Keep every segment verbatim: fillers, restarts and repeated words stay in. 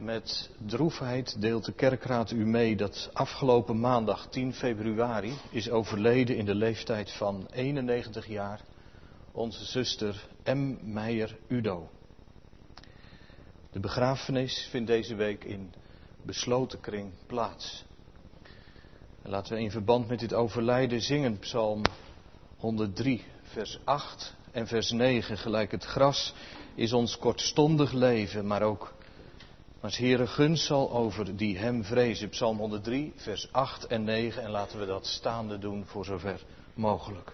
Met droefheid deelt de kerkraad u mee dat afgelopen maandag tien februari is overleden in de leeftijd van eenennegentig jaar onze zuster M. Meijer Udo. De begrafenis vindt deze week in besloten kring plaats. En laten we in verband met dit overlijden zingen Psalm honderddrie, vers acht en vers negen. Gelijk het gras is ons kortstondig leven, maar ook als Heere gunst zal over die hem vrezen. Psalm honderddrie, vers acht en negen. En laten we dat staande doen voor zover mogelijk.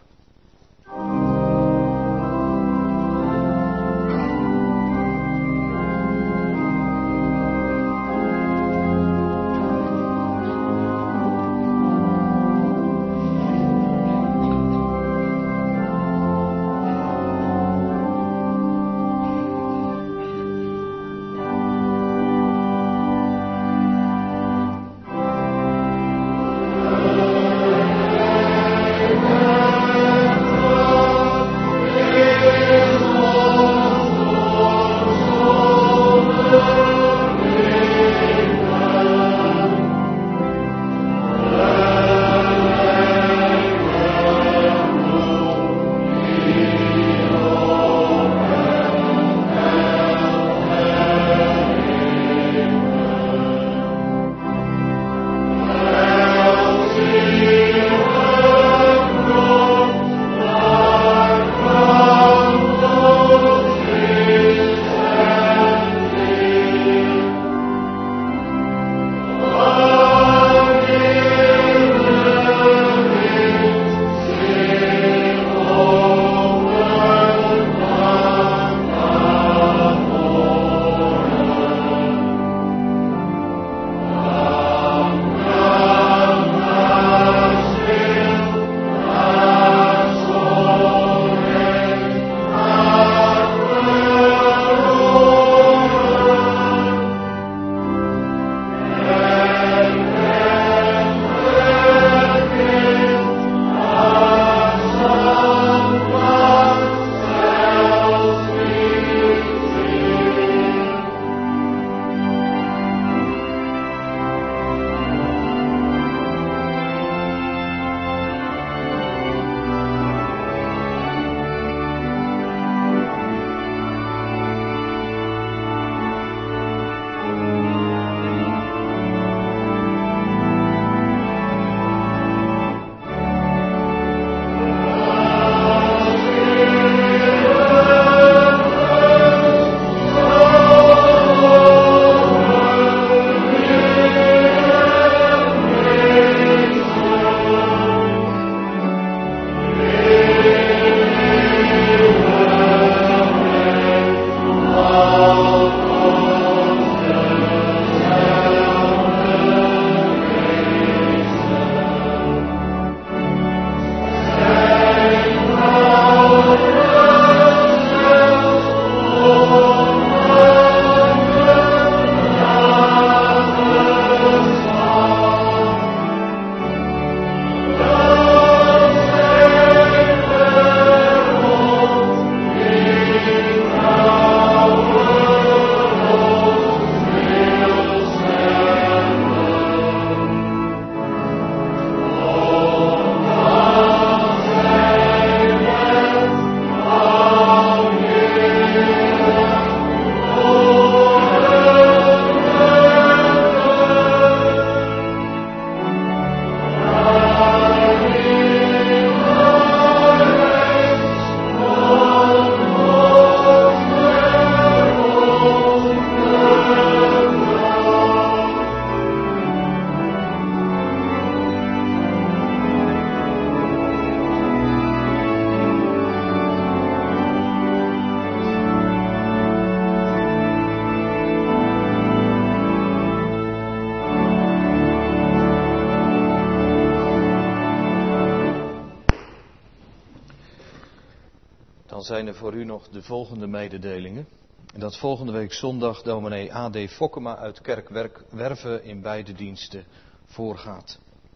Dan zijn er voor u nog de volgende mededelingen. En dat volgende week zondag dominee A D Fokkema uit Kerkwerve in beide diensten voorgaat.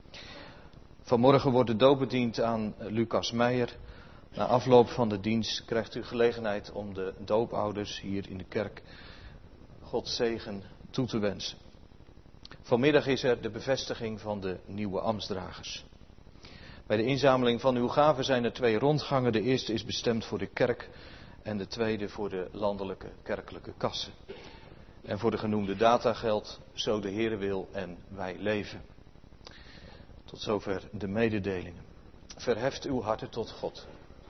Vanmorgen wordt de doop bediend aan Lucas Meijer. Na afloop van de dienst krijgt u gelegenheid om de doopouders hier in de kerk Gods zegen toe te wensen. Vanmiddag is er de bevestiging van de nieuwe ambtsdragers. Bij de inzameling van uw gaven zijn er twee rondgangen. De eerste is bestemd voor de kerk en de tweede voor de landelijke kerkelijke kassen. En voor de genoemde data geldt, zo de Heere wil en wij leven. Tot zover de mededelingen. Verheft uw harten tot God.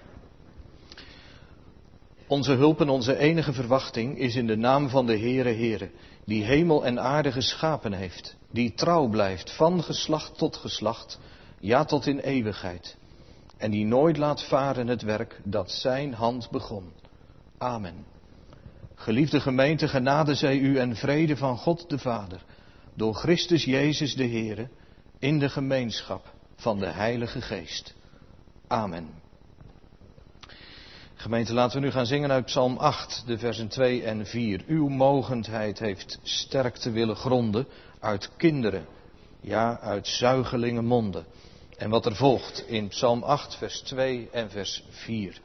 Onze hulp en onze enige verwachting is in de naam van de Heere Heere, die hemel en aarde geschapen heeft, die trouw blijft van geslacht tot geslacht, ja tot in eeuwigheid, en die nooit laat varen het werk dat zijn hand begon. Amen. Geliefde gemeente, genade zij u en vrede van God de Vader, door Christus Jezus de Heere, in de gemeenschap van de Heilige Geest. Amen. Gemeente, laten we nu gaan zingen uit Psalm acht, de versen twee en vier. Uw mogendheid heeft sterk te willen gronden uit kinderen, ja, uit zuigelingen monden. En wat er volgt in Psalm acht, vers twee en vers vier.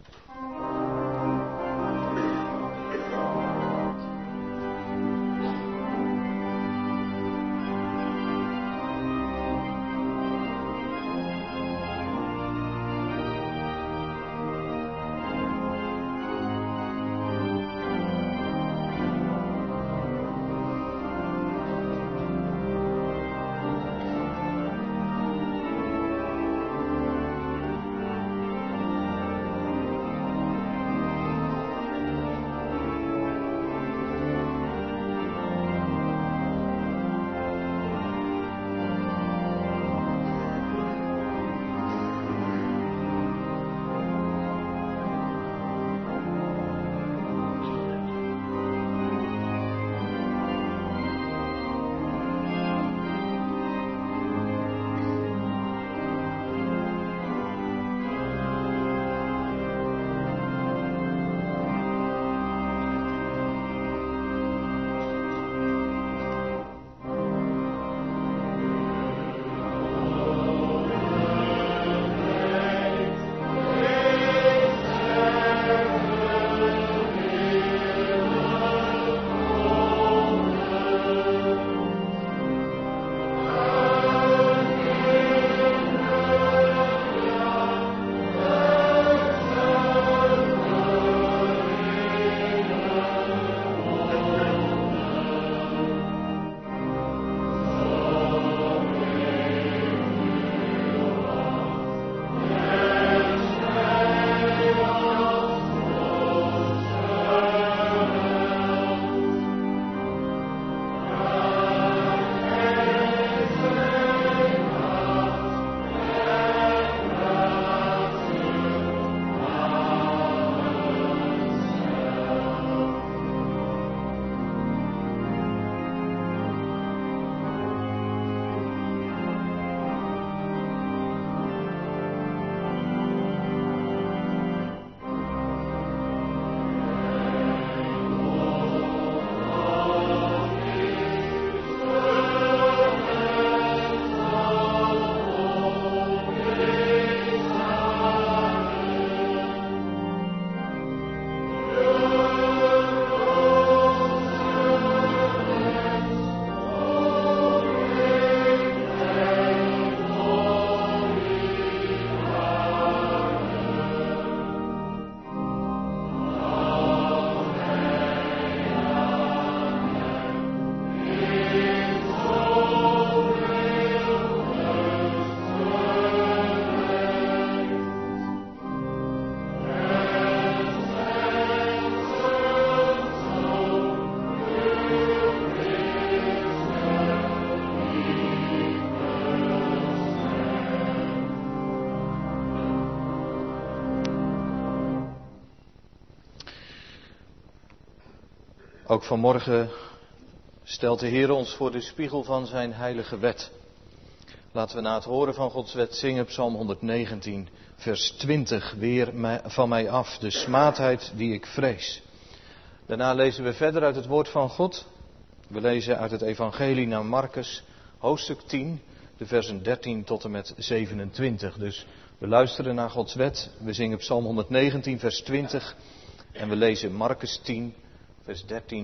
Ook vanmorgen stelt de Heer ons voor de spiegel van zijn heilige wet. Laten we na het horen van Gods wet zingen Psalm honderdnegentien, vers twintig, weer van mij af, de smaadheid die ik vrees. Daarna lezen we verder uit het woord van God. We lezen uit het evangelie naar Marcus, hoofdstuk tien, de versen dertien tot en met zevenentwintig. Dus we luisteren naar Gods wet, we zingen Psalm honderdnegentien, vers twintig en we lezen Marcus tien, vers dertien tot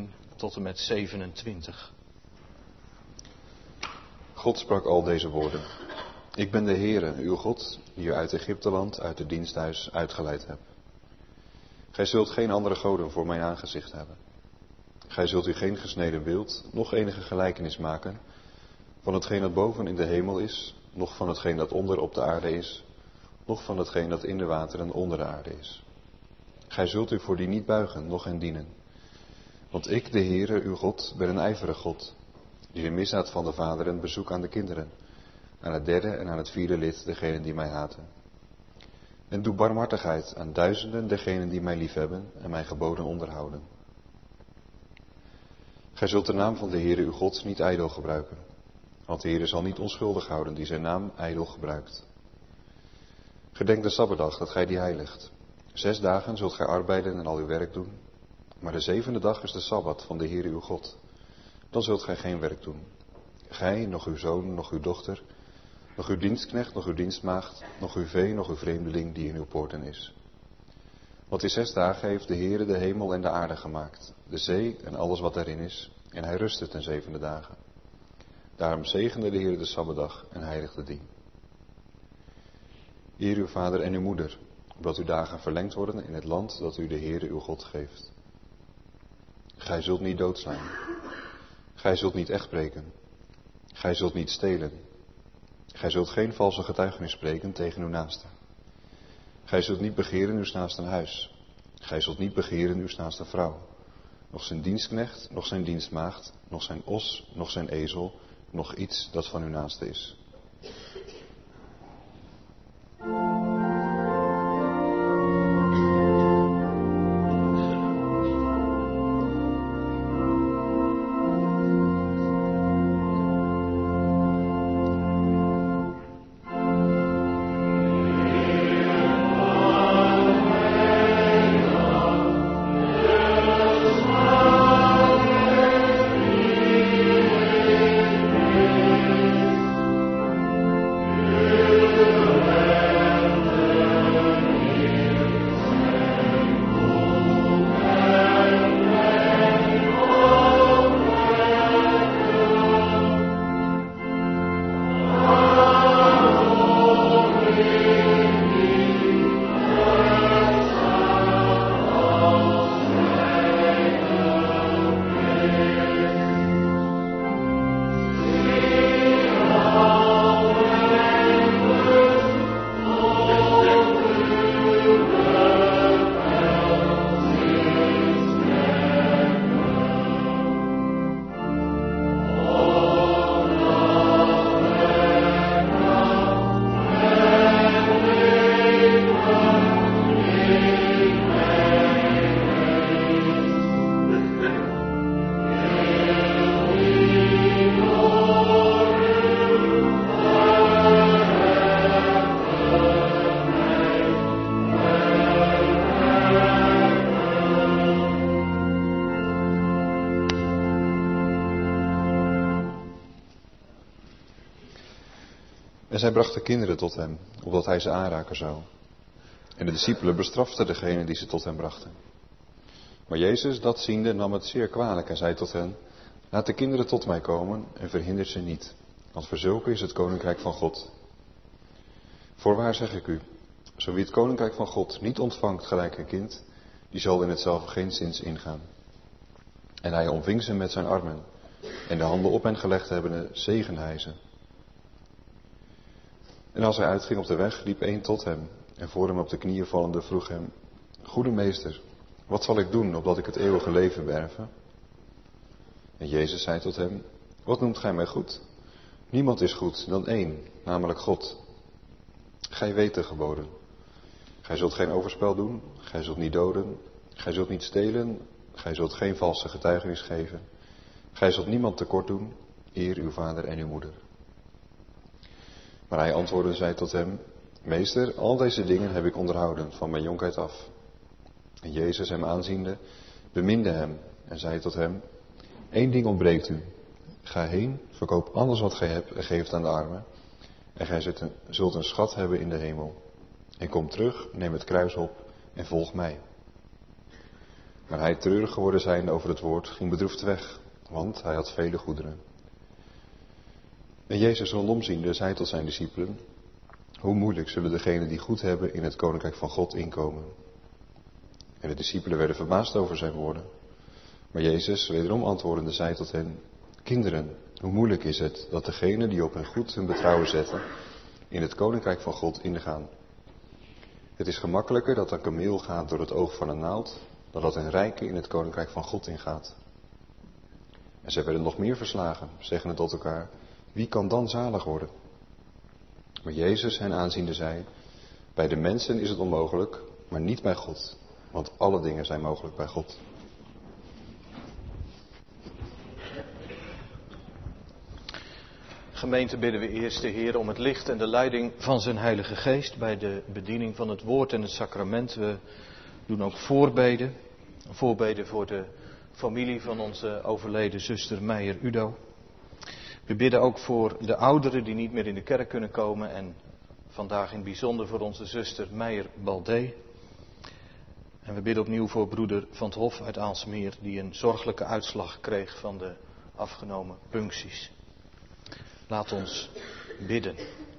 tot en met zevenentwintig. God sprak al deze woorden. Ik ben de Heere, uw God, die u uit Egypteland, uit het diensthuis uitgeleid hebt. Gij zult geen andere goden voor mijn aangezicht hebben. Gij zult u geen gesneden beeld, noch enige gelijkenis maken van hetgeen dat boven in de hemel is, noch van hetgeen dat onder op de aarde is, noch van hetgeen dat in de wateren onder de aarde is. Gij zult u voor die niet buigen, noch hen dienen. Want ik, de Heere, uw God, ben een ijverig God, die de misdaad van de vaderen bezoek aan de kinderen, aan het derde en aan het vierde lid degenen die mij haten. En doe barmhartigheid aan duizenden degenen die mij liefhebben en mijn geboden onderhouden. Gij zult de naam van de Heere uw God niet ijdel gebruiken, want de Heere zal niet onschuldig houden die zijn naam ijdel gebruikt. Gedenk de Sabbatdag dat gij die heiligt. Zes dagen zult gij arbeiden en al uw werk doen, maar de zevende dag is de Sabbat van de Heere uw God. Dan zult gij geen werk doen. Gij, nog uw zoon, nog uw dochter, nog uw dienstknecht, nog uw dienstmaagd, nog uw vee, nog uw vreemdeling die in uw poorten is. Want in zes dagen heeft de Heere de hemel en de aarde gemaakt, de zee en alles wat daarin is, en hij rustte ten zevende dagen. Daarom zegende de Heere de Sabbatdag en heiligde die. Eer uw vader en uw moeder, opdat uw dagen verlengd worden in het land dat u de Heere uw God geeft. Gij zult niet doodslaan. Gij zult niet echt spreken. Gij zult niet stelen. Gij zult geen valse getuigenis spreken tegen uw naaste. Gij zult niet begeren uw naaste huis. Gij zult niet begeren uw naaste vrouw. Nog zijn dienstknecht, nog zijn dienstmaagd, nog zijn os, nog zijn ezel, nog iets dat van uw naaste is. En zij brachten kinderen tot hem, opdat hij ze aanraken zou. En de discipelen bestraften degene die ze tot hem brachten. Maar Jezus, dat ziende, nam het zeer kwalijk en zei tot hen: laat de kinderen tot mij komen en verhindert ze niet, want voor zulke is het koninkrijk van God. Voorwaar zeg ik u, zo wie het koninkrijk van God niet ontvangt gelijk een kind, die zal in hetzelfde geenszins ingaan. En hij omving ze met zijn armen, en de handen op hen gelegd hebbende, zegende hij ze. En als hij uitging op de weg, liep een tot hem, en voor hem op de knieën vallende vroeg hem: Goede meester, wat zal ik doen, opdat ik het eeuwige leven beërve? En Jezus zei tot hem: Wat noemt gij mij goed? Niemand is goed dan één, namelijk God. Gij weet de geboden. Gij zult geen overspel doen, gij zult niet doden, gij zult niet stelen, gij zult geen valse getuigenis geven, gij zult niemand tekort doen, eer uw vader en uw moeder. Maar hij antwoordde en zei tot hem: Meester, al deze dingen heb ik onderhouden van mijn jonkheid af. En Jezus hem aanziende, beminde hem en zei tot hem: Eén ding ontbreekt u. Ga heen, verkoop alles wat gij hebt en geef het aan de armen. En gij zult een schat hebben in de hemel. En kom terug, neem het kruis op en volg mij. Maar hij, treurig geworden zijnde over het woord, ging bedroefd weg, want hij had vele goederen. En Jezus rondom ziende zei tot zijn discipelen: hoe moeilijk zullen degenen die goed hebben in het koninkrijk van God inkomen. En de discipelen werden verbaasd over zijn woorden. Maar Jezus, wederom antwoordende, zei tot hen: kinderen, hoe moeilijk is het dat degenen die op hun goed hun betrouwen zetten, in het koninkrijk van God ingaan. Het is gemakkelijker dat een kameel gaat door het oog van een naald, dan dat een rijke in het koninkrijk van God ingaat. En zij werden nog meer verslagen, zeggende tot elkaar: wie kan dan zalig worden? Maar Jezus hen aanziende zei: bij de mensen is het onmogelijk, maar niet bij God, want alle dingen zijn mogelijk bij God. Gemeente, bidden we eerst de Heer om het licht en de leiding van zijn Heilige Geest bij de bediening van het woord en het sacrament. We doen ook voorbeden, voorbeden voor de familie van onze overleden zuster Meijer Udo. We bidden ook voor de ouderen die niet meer in de kerk kunnen komen en vandaag in het bijzonder voor onze zuster Meijer Baldé. En we bidden opnieuw voor broeder Van 't Hof uit Aalsmeer die een zorgelijke uitslag kreeg van de afgenomen puncties. Laat ons bidden.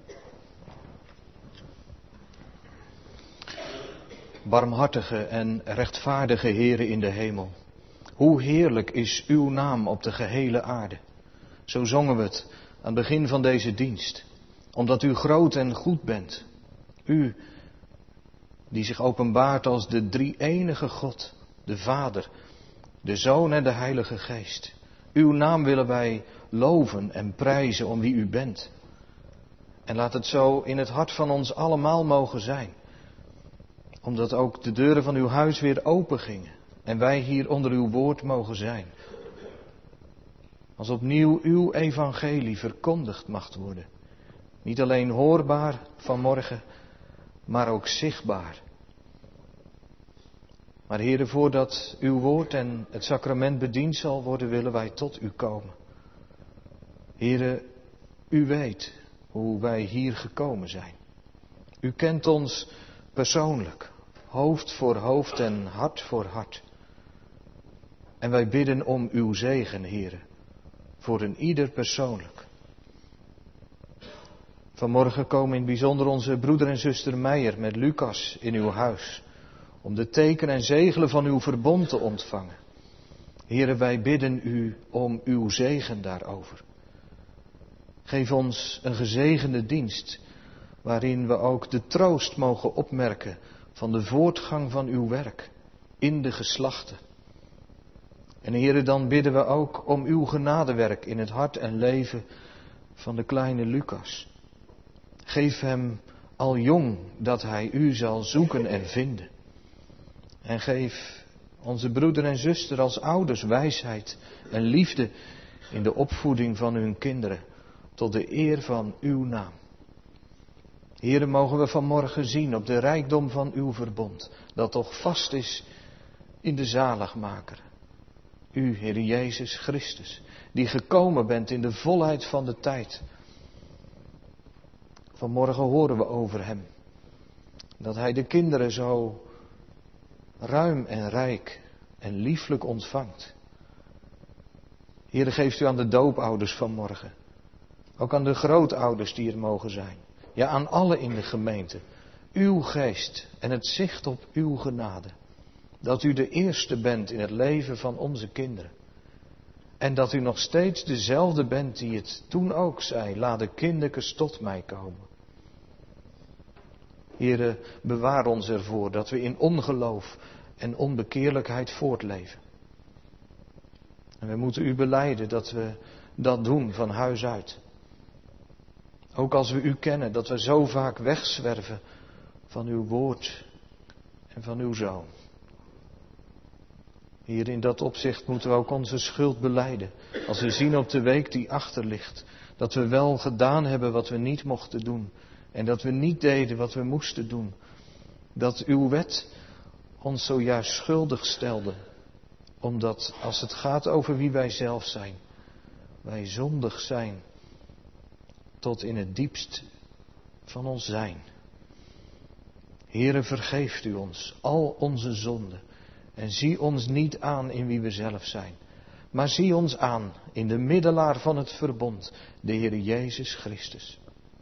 Barmhartige en rechtvaardige Heere in de hemel, hoe heerlijk is uw naam op de gehele aarde. Zo zongen we het aan het begin van deze dienst, omdat u groot en goed bent. U die zich openbaart als de drie-enige God, de Vader, de Zoon en de Heilige Geest. Uw naam willen wij loven en prijzen om wie u bent. En laat het zo in het hart van ons allemaal mogen zijn. Omdat ook de deuren van uw huis weer open gingen. En wij hier onder uw woord mogen zijn. Als opnieuw uw evangelie verkondigd mag worden. Niet alleen hoorbaar vanmorgen, maar ook zichtbaar. Maar Heere, voordat uw woord en het sacrament bediend zal worden, willen wij tot u komen. Heere, u weet hoe wij hier gekomen zijn. U kent ons persoonlijk, hoofd voor hoofd en hart voor hart. En wij bidden om uw zegen, Heere, voor een ieder persoonlijk. Vanmorgen komen in het bijzonder onze broeder en zuster Meijer met Lucas in uw huis, om de teken en zegelen van uw verbond te ontvangen. Heere, wij bidden u om uw zegen daarover. Geef ons een gezegende dienst, waarin we ook de troost mogen opmerken van de voortgang van uw werk in de geslachten. En Heere, dan bidden we ook om uw genadewerk in het hart en leven van de kleine Lucas. Geef hem al jong dat hij u zal zoeken en vinden. En geef onze broeder en zuster als ouders wijsheid en liefde in de opvoeding van hun kinderen, tot de eer van uw naam. Heere, mogen we vanmorgen zien op de rijkdom van uw verbond, dat toch vast is in de zaligmaker. U, Heere Jezus Christus, die gekomen bent in de volheid van de tijd. Vanmorgen horen we over hem, dat hij de kinderen zo ruim en rijk en lieflijk ontvangt. Heere, geeft u aan de doopouders vanmorgen, ook aan de grootouders die er mogen zijn, ja aan allen in de gemeente, uw geest en het zicht op uw genade. Dat u de eerste bent in het leven van onze kinderen. En dat u nog steeds dezelfde bent die het toen ook zei, laat de kinderkes tot mij komen. Heere, bewaar ons ervoor dat we in ongeloof en onbekeerlijkheid voortleven. En we moeten u belijden dat we dat doen van huis uit. Ook als we u kennen, dat we zo vaak wegzwerven van uw woord en van uw Zoon. Hier in dat opzicht moeten we ook onze schuld belijden. Als we zien op de week die achter ligt, dat we wel gedaan hebben wat we niet mochten doen. En dat we niet deden wat we moesten doen. Dat uw wet ons zojuist schuldig stelde. Omdat als het gaat over wie wij zelf zijn, wij zondig zijn tot in het diepst van ons zijn. Heere, vergeeft u ons al onze zonden En zie ons niet aan in wie we zelf zijn. Maar zie ons aan in de middelaar van het verbond, de Heer Jezus Christus.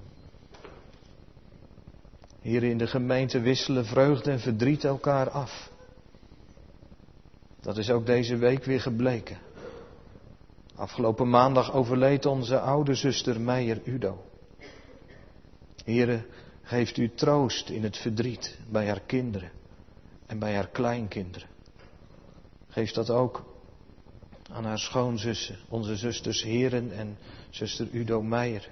Hier in de gemeente wisselen vreugde en verdriet elkaar af. Dat is ook deze week weer gebleken. Afgelopen maandag overleed onze oude zuster Meijer Udo. Heere, geeft u troost in het verdriet bij haar kinderen en bij haar kleinkinderen. Geef dat ook aan haar schoonzussen, onze zusters Heren en zuster Udo Meijer.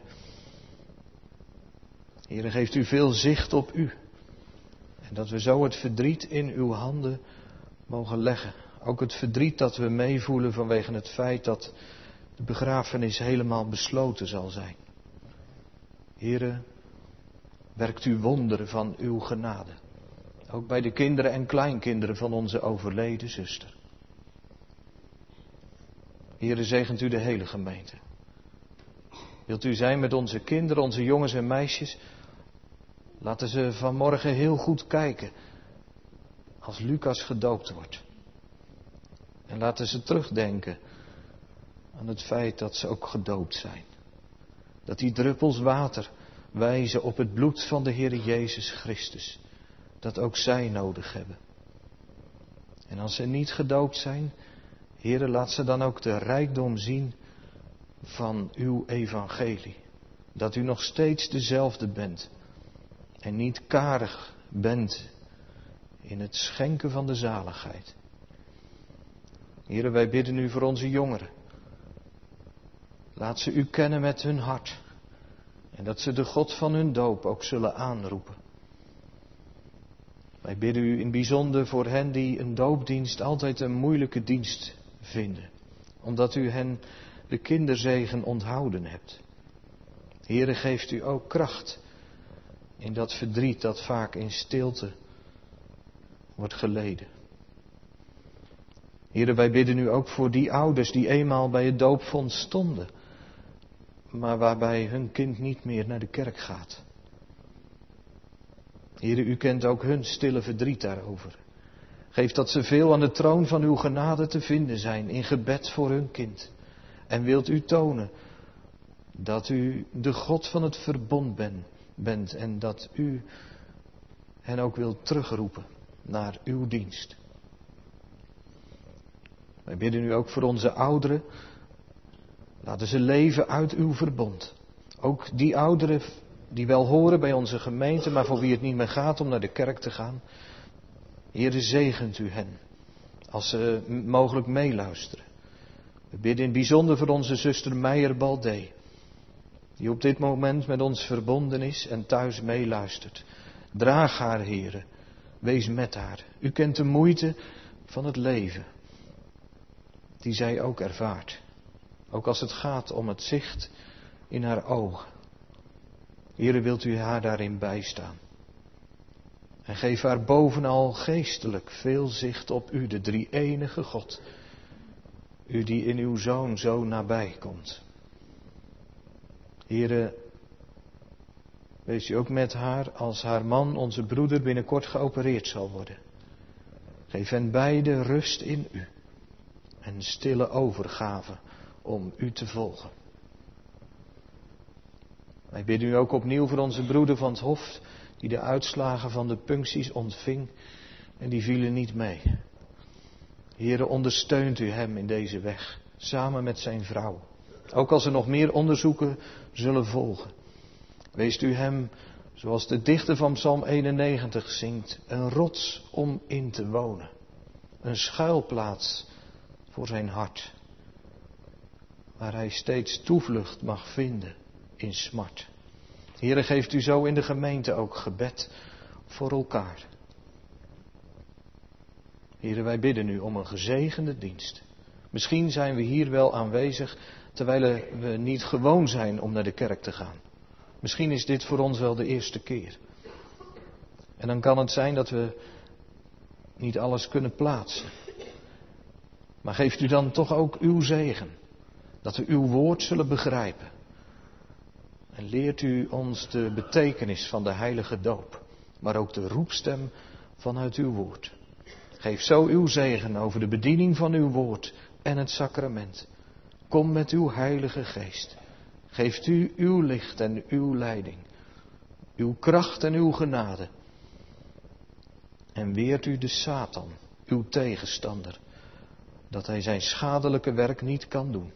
Heere, geeft u veel zicht op u. En dat we zo het verdriet in uw handen mogen leggen. Ook het verdriet dat we meevoelen vanwege het feit dat de begrafenis helemaal besloten zal zijn. Heere, werkt u wonderen van uw genade. Ook bij de kinderen en kleinkinderen van onze overleden zuster. Heere, zegent u de hele gemeente. Wilt u zijn met onze kinderen, onze jongens en meisjes? Laten ze vanmorgen heel goed kijken als Lucas gedoopt wordt. En laten ze terugdenken aan het feit dat ze ook gedoopt zijn. Dat die druppels water wijzen op het bloed van de Heer Jezus Christus. Dat ook zij nodig hebben. En als ze niet gedoopt zijn, Heere, laat ze dan ook de rijkdom zien van uw evangelie. Dat u nog steeds dezelfde bent. En niet karig bent in het schenken van de zaligheid. Heere, wij bidden u voor onze jongeren. Laat ze u kennen met hun hart. En dat ze de God van hun doop ook zullen aanroepen. Wij bidden u in bijzonder voor hen die een doopdienst altijd een moeilijke dienst vinden. Omdat u hen de kinderzegen onthouden hebt. Heere, geeft u ook kracht in dat verdriet dat vaak in stilte wordt geleden. Heere, wij bidden u ook voor die ouders die eenmaal bij het doopvond stonden, maar waarbij hun kind niet meer naar de kerk gaat. Heere, u kent ook hun stille verdriet daarover. Geef dat ze veel aan de troon van uw genade te vinden zijn in gebed voor hun kind. En wilt u tonen dat u de God van het verbond ben, bent en dat u hen ook wilt terugroepen naar uw dienst. Wij bidden u ook voor onze ouderen. Laten ze leven uit uw verbond. Ook die ouderen die wel horen bij onze gemeente, maar voor wie het niet meer gaat om naar de kerk te gaan. Heere, zegent u hen, als ze mogelijk meeluisteren. We bidden in het bijzonder voor onze zuster Meijer Baldé, die op dit moment met ons verbonden is en thuis meeluistert. Draag haar, Heere, wees met haar. U kent de moeite van het leven, die zij ook ervaart. Ook als het gaat om het zicht in haar ogen. Heere, wilt u haar daarin bijstaan. En geef haar bovenal geestelijk veel zicht op u, de drie-enige God. U die in uw Zoon zo nabij komt. Heere, wees u ook met haar als haar man, onze broeder, binnenkort geopereerd zal worden. Geef hen beide rust in u. En stille overgave om u te volgen. Wij bidden u ook opnieuw voor onze broeder van het Hof, die de uitslagen van de puncties ontving en die vielen niet mee. Heere, ondersteunt u hem in deze weg, samen met zijn vrouw. Ook als er nog meer onderzoeken zullen volgen. Wees u hem, zoals de dichter van Psalm eenennegentig zingt, een rots om in te wonen. Een schuilplaats voor zijn hart, waar hij steeds toevlucht mag vinden in smart. Heere, geeft u zo in de gemeente ook gebed voor elkaar. Heere, wij bidden u om een gezegende dienst. Misschien zijn we hier wel aanwezig, terwijl we niet gewoon zijn om naar de kerk te gaan. Misschien is dit voor ons wel de eerste keer. En dan kan het zijn dat we niet alles kunnen plaatsen. Maar geeft u dan toch ook uw zegen. Dat we uw woord zullen begrijpen. En leert u ons de betekenis van de heilige doop. Maar ook de roepstem vanuit uw woord. Geef zo uw zegen over de bediening van uw woord en het sacrament. Kom met uw Heilige Geest. Geeft u uw licht en uw leiding. Uw kracht en uw genade. En weert u de Satan, uw tegenstander, dat hij zijn schadelijke werk niet kan doen.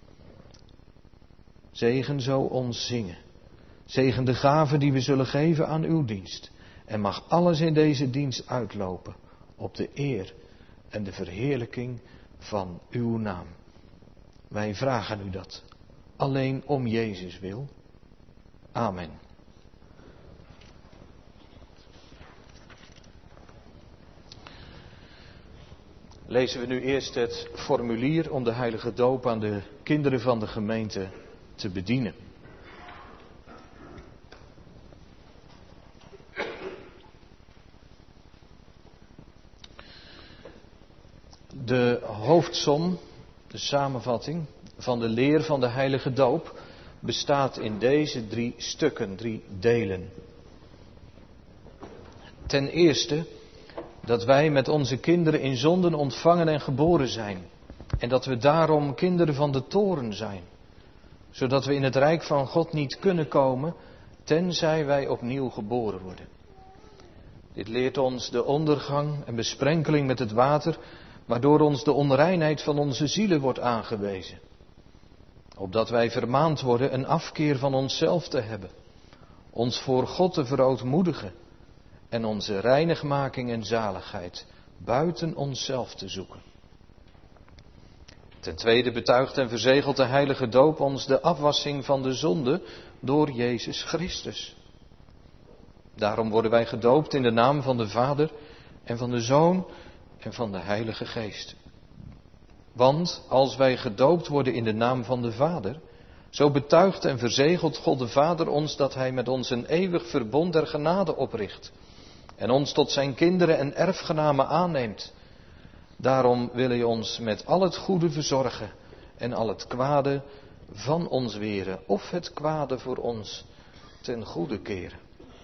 Zegen zo ons zingen. Zegen de gaven die we zullen geven aan uw dienst. En mag alles in deze dienst uitlopen op de eer en de verheerlijking van uw naam. Wij vragen u dat alleen om Jezus wil. Amen. Lezen we nu eerst het formulier om de heilige doop aan de kinderen van de gemeente te bedienen. De hoofdsom, de samenvatting van de leer van de heilige doop bestaat in deze drie stukken, drie delen. Ten eerste dat wij met onze kinderen in zonden ontvangen en geboren zijn. En dat we daarom kinderen van de toorn zijn. Zodat we in het rijk van God niet kunnen komen, tenzij wij opnieuw geboren worden. Dit leert ons de ondergang en besprenkeling met het water, waardoor ons de onreinheid van onze zielen wordt aangewezen. Opdat wij vermaand worden een afkeer van onszelf te hebben. Ons voor God te verootmoedigen. En onze reinigmaking en zaligheid buiten onszelf te zoeken. Ten tweede betuigt en verzegelt de heilige doop ons de afwassing van de zonde door Jezus Christus. Daarom worden wij gedoopt in de naam van de Vader en van de Zoon en van de Heilige Geest. Want als wij gedoopt worden in de naam van de Vader, zo betuigt en verzegelt God de Vader ons dat Hij met ons een eeuwig verbond der genade opricht. En ons tot zijn kinderen en erfgenamen aanneemt. Daarom wil hij ons met al het goede verzorgen en al het kwade van ons weren. Of het kwade voor ons ten goede keren.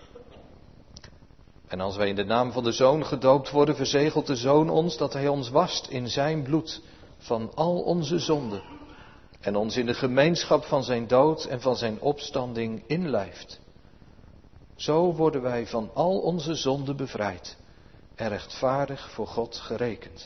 En als wij in de naam van de Zoon gedoopt worden, verzegelt de Zoon ons dat hij ons wast in zijn bloed van al onze zonden. En ons in de gemeenschap van zijn dood en van zijn opstanding inlijft. Zo worden wij van al onze zonden bevrijd en rechtvaardig voor God gerekend.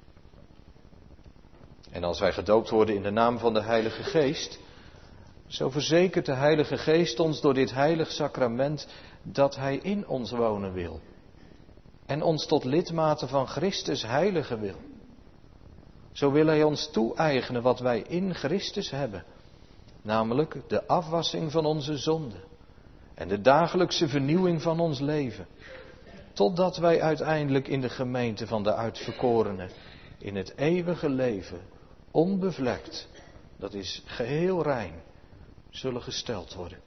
En als wij gedoopt worden in de naam van de Heilige Geest, zo verzekert de Heilige Geest ons door dit heilig sacrament dat Hij in ons wonen wil. En ons tot lidmaten van Christus heiligen wil. Zo wil Hij ons toe-eigenen wat wij in Christus hebben, namelijk de afwassing van onze zonden. En de dagelijkse vernieuwing van ons leven. Totdat wij uiteindelijk in de gemeente van de uitverkorenen, in het eeuwige leven, onbevlekt, dat is geheel rein, zullen gesteld worden.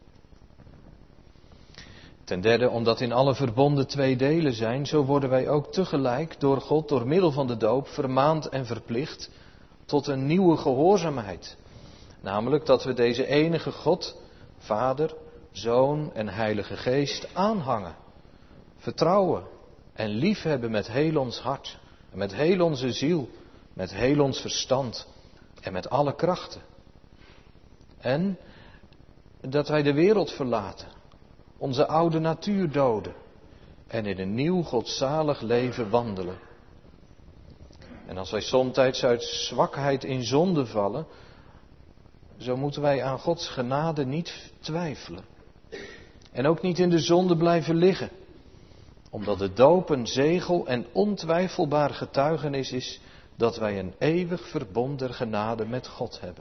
Ten derde, omdat in alle verbonden twee delen zijn, zo worden wij ook tegelijk door God, door middel van de doop, vermaand en verplicht tot een nieuwe gehoorzaamheid. Namelijk dat we deze enige God, Vader, Zoon en Heilige Geest aanhangen, vertrouwen en liefhebben met heel ons hart, en met heel onze ziel, met heel ons verstand en met alle krachten. En dat wij de wereld verlaten, onze oude natuur doden en in een nieuw godzalig leven wandelen. En als wij somtijds uit zwakheid in zonde vallen, zo moeten wij aan Gods genade niet twijfelen. En ook niet in de zonde blijven liggen. Omdat de doop een zegel en ontwijfelbaar getuigenis is dat wij een eeuwig verbond der genade met God hebben.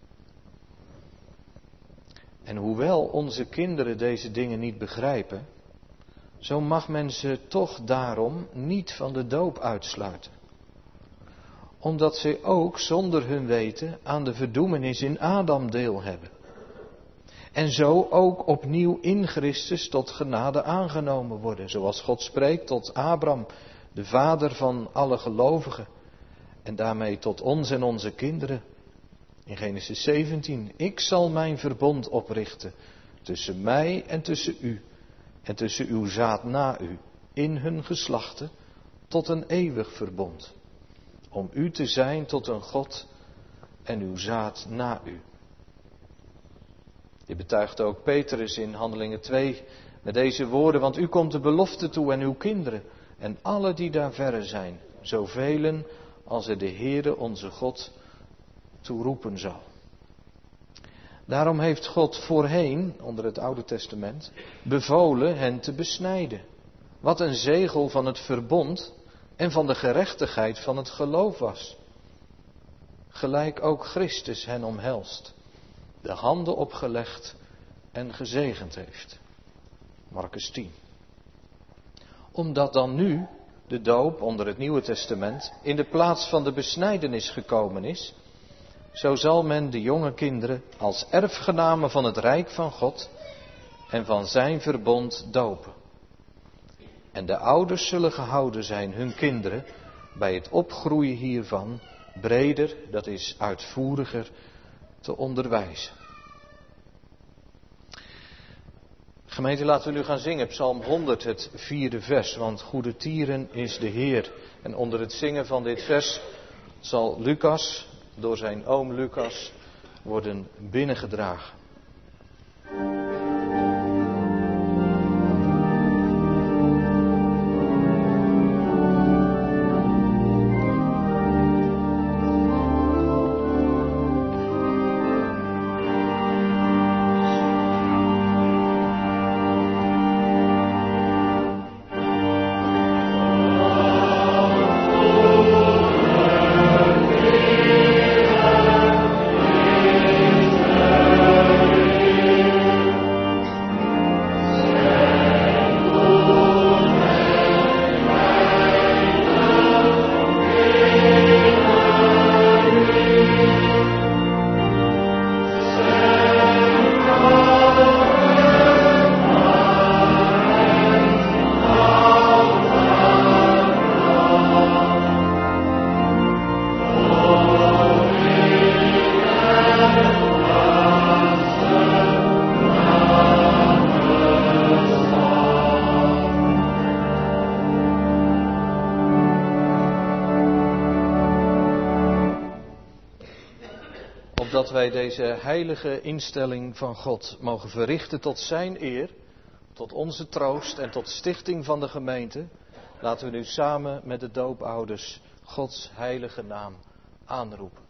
En hoewel onze kinderen deze dingen niet begrijpen, zo mag men ze toch daarom niet van de doop uitsluiten. Omdat zij ook zonder hun weten aan de verdoemenis in Adam deel hebben. En zo ook opnieuw in Christus tot genade aangenomen worden. Zoals God spreekt tot Abraham, de vader van alle gelovigen. En daarmee tot ons en onze kinderen. In Genesis zeventien. Ik zal mijn verbond oprichten tussen mij en tussen u. En tussen uw zaad na u. In hun geslachten. tot een eeuwig verbond, om u te zijn tot een God en uw zaad na u. Dit betuigt ook Petrus in Handelingen twee met deze woorden, want u komt de belofte toe en uw kinderen en alle die daar verre zijn, zoveel als er de Heere onze God toeroepen zal. Daarom heeft God voorheen, onder het Oude Testament, bevolen hen te besnijden. Wat een zegel van het verbond en van de gerechtigheid van het geloof was. Gelijk ook Christus hen omhelst, de handen opgelegd en gezegend heeft. Markus tien. Omdat dan nu de doop onder het Nieuwe Testament in de plaats van de besnijdenis gekomen is, zo zal men de jonge kinderen als erfgenamen van het rijk van God en van zijn verbond dopen. En de ouders zullen gehouden zijn hun kinderen bij het opgroeien hiervan breder, dat is uitvoeriger, te onderwijzen. Gemeente, laten we nu gaan zingen, Psalm honderd, het vierde vers, want goede tieren is de Heer. En onder het zingen van dit vers zal Lucas, door zijn oom Lucas, worden binnengedragen. Dat wij deze heilige instelling van God mogen verrichten tot zijn eer, tot onze troost en tot stichting van de gemeente, laten we nu samen met de doopouders Gods heilige naam aanroepen.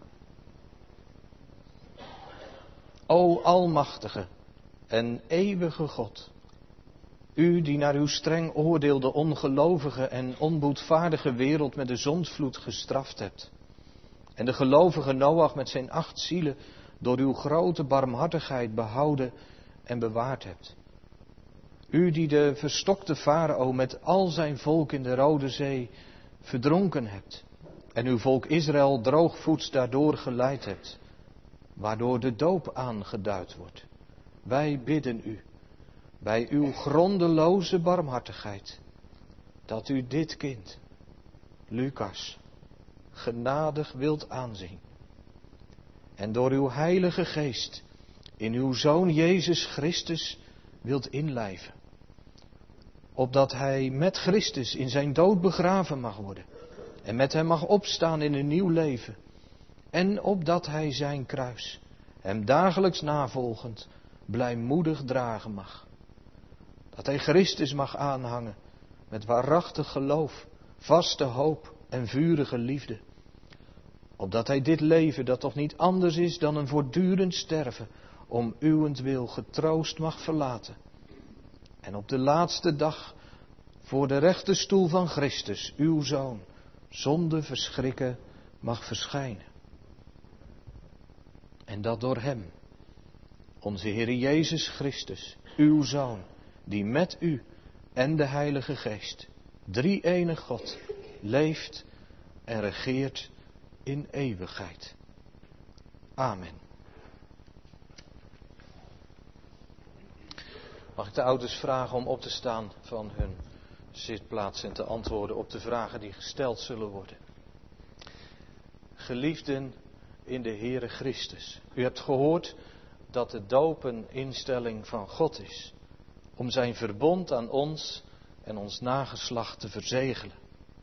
O almachtige en eeuwige God, u die naar uw streng oordeel de ongelovige en onboedvaardige wereld met de zondvloed gestraft hebt, en de gelovige Noach met zijn acht zielen door uw grote barmhartigheid behouden en bewaard hebt. U die de verstokte farao met al zijn volk in de Rode Zee verdronken hebt. En uw volk Israël droogvoets daardoor geleid hebt. Waardoor de doop aangeduid wordt. Wij bidden u, bij uw grondeloze barmhartigheid, dat u dit kind, Lucas, genadig wilt aanzien. En door uw heilige geest in uw Zoon Jezus Christus wilt inlijven. Opdat hij met Christus in zijn dood begraven mag worden. En met hem mag opstaan in een nieuw leven. En opdat hij zijn kruis, hem dagelijks navolgend, blijmoedig dragen mag. Dat hij Christus mag aanhangen met waarachtig geloof, vaste hoop en vurige liefde. Opdat hij dit leven, dat toch niet anders is dan een voortdurend sterven, om uwentwil getroost mag verlaten. En op de laatste dag voor de rechterstoel van Christus, uw Zoon, zonder verschrikken mag verschijnen. En dat door hem, onze Heer Jezus Christus, uw Zoon, die met u en de Heilige Geest, drie-enig God, leeft en regeert in eeuwigheid. Amen. Mag ik de ouders vragen om op te staan van hun zitplaats en te antwoorden op de vragen die gesteld zullen worden. Geliefden in de Heere Christus, u hebt gehoord dat de doop een instelling van God is, om zijn verbond aan ons en ons nageslacht te verzegelen.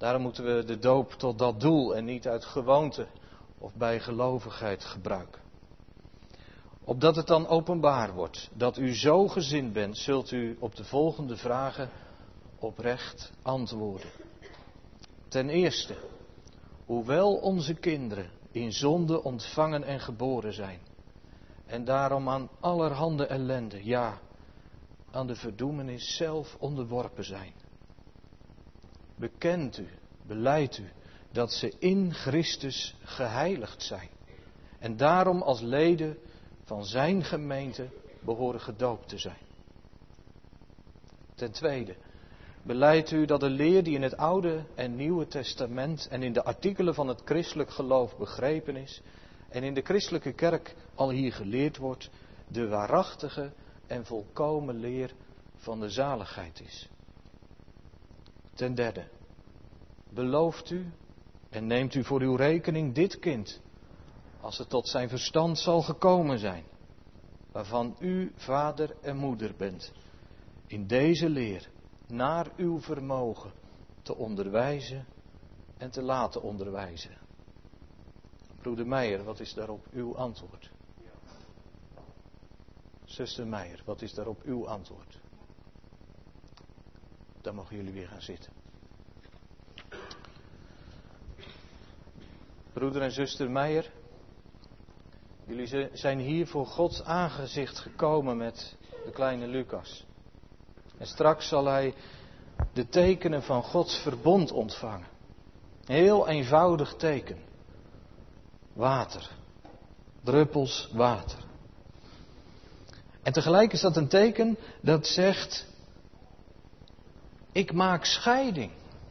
Daarom moeten we de doop tot dat doel en niet uit gewoonte of bijgelovigheid gebruiken. Opdat het dan openbaar wordt dat u zo gezind bent, zult u op de volgende vragen oprecht antwoorden. Ten eerste, hoewel onze kinderen in zonde ontvangen en geboren zijn, en daarom aan allerhande ellende, ja, aan de verdoemenis zelf onderworpen zijn. Bekent u, belijdt u, dat ze in Christus geheiligd zijn, en daarom als leden van zijn gemeente behoren gedoopt te zijn. Ten tweede, belijdt u dat de leer die in het Oude en Nieuwe Testament en in de artikelen van het christelijk geloof begrepen is en in de christelijke kerk al hier geleerd wordt, de waarachtige en volkomen leer van de zaligheid is. Ten derde, belooft u en neemt u voor uw rekening dit kind, als het tot zijn verstand zal gekomen zijn, waarvan u vader en moeder bent, in deze leer naar uw vermogen te onderwijzen en te laten onderwijzen. Broeder Meijer, wat is daarop uw antwoord? Zuster Meijer, wat is daarop uw antwoord? Dan mogen jullie weer gaan zitten. Broeder en zuster Meijer, jullie zijn hier voor Gods aangezicht gekomen met de kleine Lucas. En straks zal hij de tekenen van Gods verbond ontvangen. Een heel eenvoudig teken. Water. Druppels water. En tegelijk is dat een teken dat zegt, ik maak scheiding.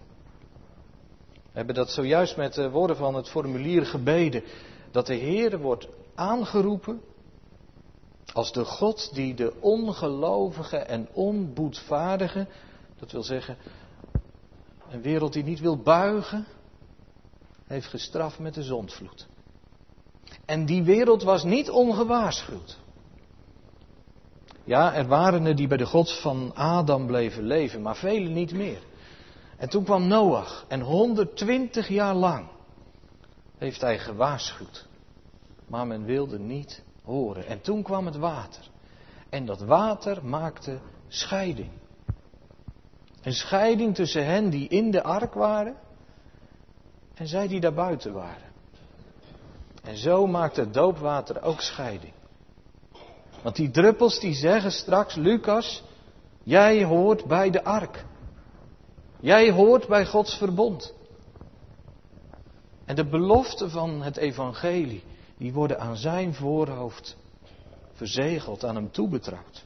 We hebben dat zojuist met de woorden van het formulier gebeden. Dat de Heer wordt aangeroepen als de God die de ongelovige en onboedvaardige, dat wil zeggen een wereld die niet wil buigen, heeft gestraft met de zondvloed. En die wereld was niet ongewaarschuwd. Ja, er waren er die bij de God van Adam bleven leven, maar velen niet meer. En toen kwam Noach en honderdtwintig jaar lang heeft hij gewaarschuwd. Maar men wilde niet horen. En toen kwam het water. En dat water maakte scheiding. Een scheiding tussen hen die in de ark waren en zij die daar buiten waren. En zo maakt het doopwater ook scheiding. Want die druppels die zeggen straks, Lucas, jij hoort bij de ark. Jij hoort bij Gods verbond. En de beloften van het evangelie, die worden aan zijn voorhoofd verzegeld, aan hem toebetrouwd.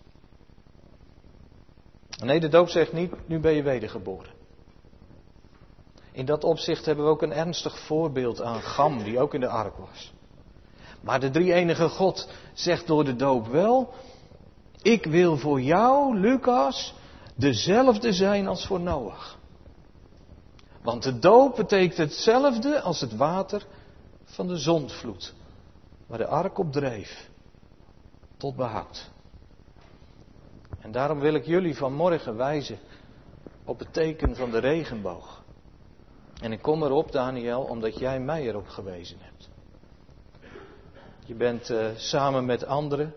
Nee, de doop zegt niet, nu ben je wedergeboren. In dat opzicht hebben we ook een ernstig voorbeeld aan Gam, die ook in de ark was. Maar de drie-enige God zegt door de doop wel, ik wil voor jou, Lucas, dezelfde zijn als voor Noach. Want de doop betekent hetzelfde als het water van de zondvloed, waar de ark op dreef, tot behoud. En daarom wil ik jullie vanmorgen wijzen op het teken van de regenboog. En ik kom erop, Daniel, omdat jij mij erop gewezen hebt. Je bent uh, samen met anderen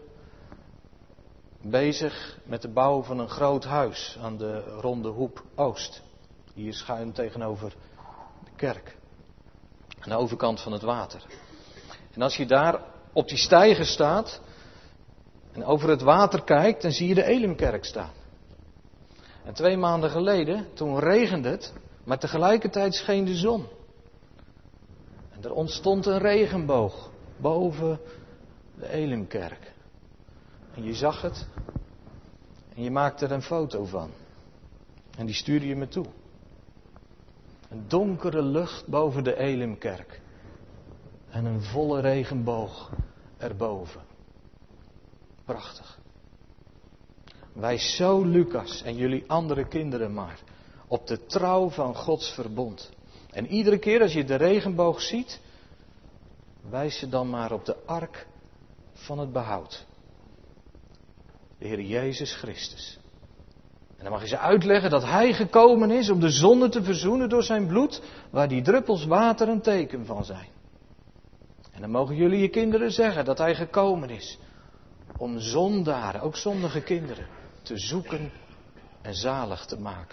bezig met de bouw van een groot huis aan de Ronde Hoep Oost. Hier schuin tegenover de kerk. Aan de overkant van het water. En als je daar op die steiger staat en over het water kijkt, dan zie je de Elimkerk staan. En twee maanden geleden, toen regende het, maar tegelijkertijd scheen de zon. En er ontstond een regenboog boven de Elimkerk. En je zag het en je maakte er een foto van. En die stuurde je me toe. Een donkere lucht boven de Elimkerk. En een volle regenboog erboven. Prachtig. Wijs zo Lucas en jullie andere kinderen maar op de trouw van Gods verbond. En iedere keer als je de regenboog ziet, wijs je dan maar op de ark van het behoud. De Heer Jezus Christus. En dan mag je ze uitleggen dat hij gekomen is om de zonde te verzoenen door zijn bloed, waar die druppels water een teken van zijn. En dan mogen jullie je kinderen zeggen dat hij gekomen is om zondaren, ook zondige kinderen, te zoeken en zalig te maken.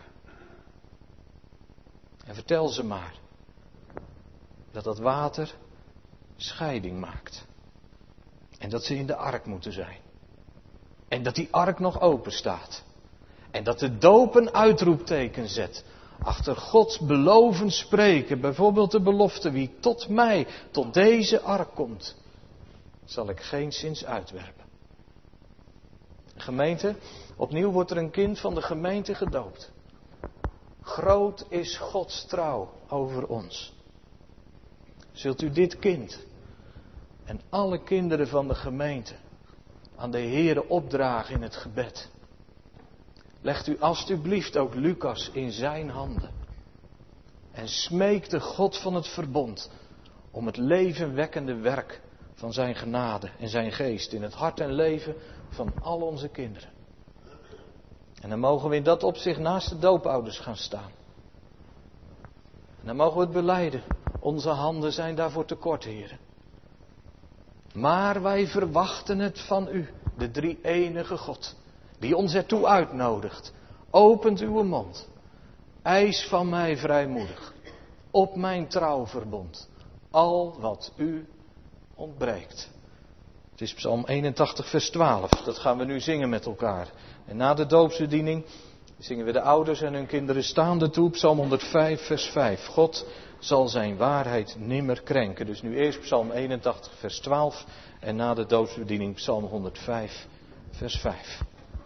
En vertel ze maar dat dat water scheiding maakt. En dat ze in de ark moeten zijn. En dat die ark nog open staat. En dat de doop een uitroepteken zet. Achter Gods beloven spreken. Bijvoorbeeld de belofte: wie tot mij, tot deze ark komt, zal ik geenszins uitwerpen. Gemeente, opnieuw wordt er een kind van de gemeente gedoopt. Groot is Gods trouw over ons. Zult u dit kind en alle kinderen van de gemeente aan de Heere opdragen in het gebed. Legt u alstublieft ook Lucas in zijn handen. En smeek de God van het verbond om het levenwekkende werk van zijn genade en zijn geest in het hart en leven van al onze kinderen. En dan mogen we in dat opzicht naast de doopouders gaan staan. En dan mogen we het belijden. Onze handen zijn daarvoor tekort, Heere. Maar wij verwachten het van u, de drie-enige God, die ons ertoe uitnodigt. Opent uw mond. Eis van mij vrijmoedig, op mijn trouwverbond, al wat u ontbreekt. Het is Psalm eenentachtig vers twaalf, dat gaan we nu zingen met elkaar. En na de doopsbediening zingen we de ouders en hun kinderen staande toe, Psalm honderdvijf vers vijf. God zal zijn waarheid nimmer krenken. Dus nu eerst Psalm eenentachtig vers twaalf en na de doopsbediening Psalm honderdvijf vers vijf.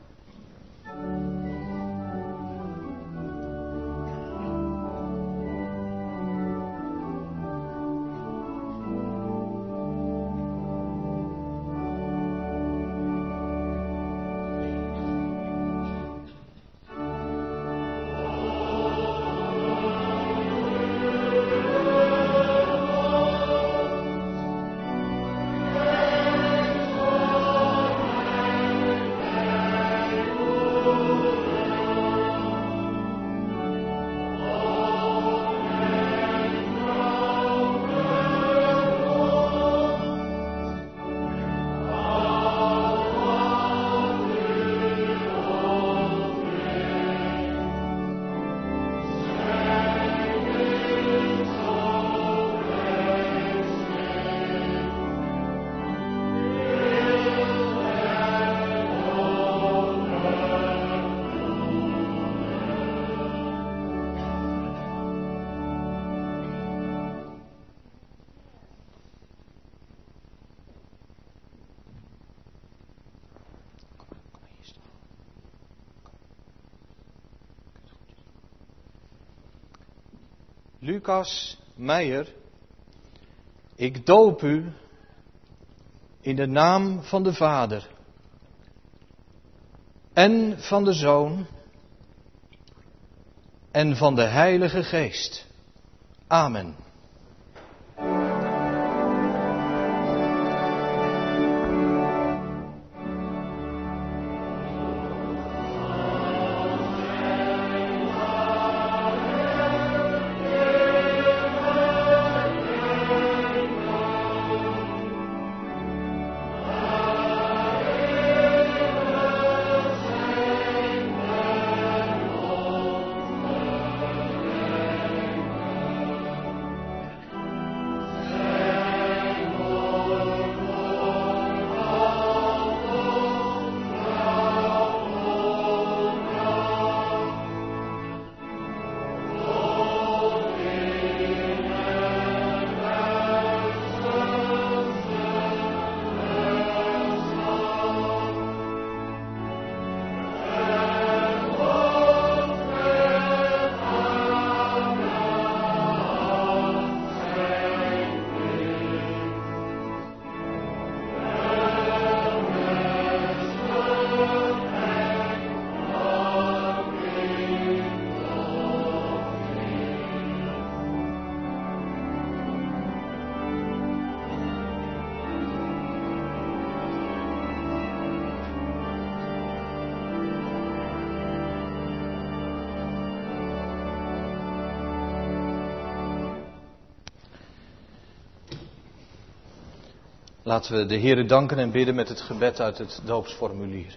Lucas Meijer, ik doop u in de naam van de Vader en van de Zoon en van de Heilige Geest. Amen. Laten we de Heere danken en bidden met het gebed uit het doopsformulier.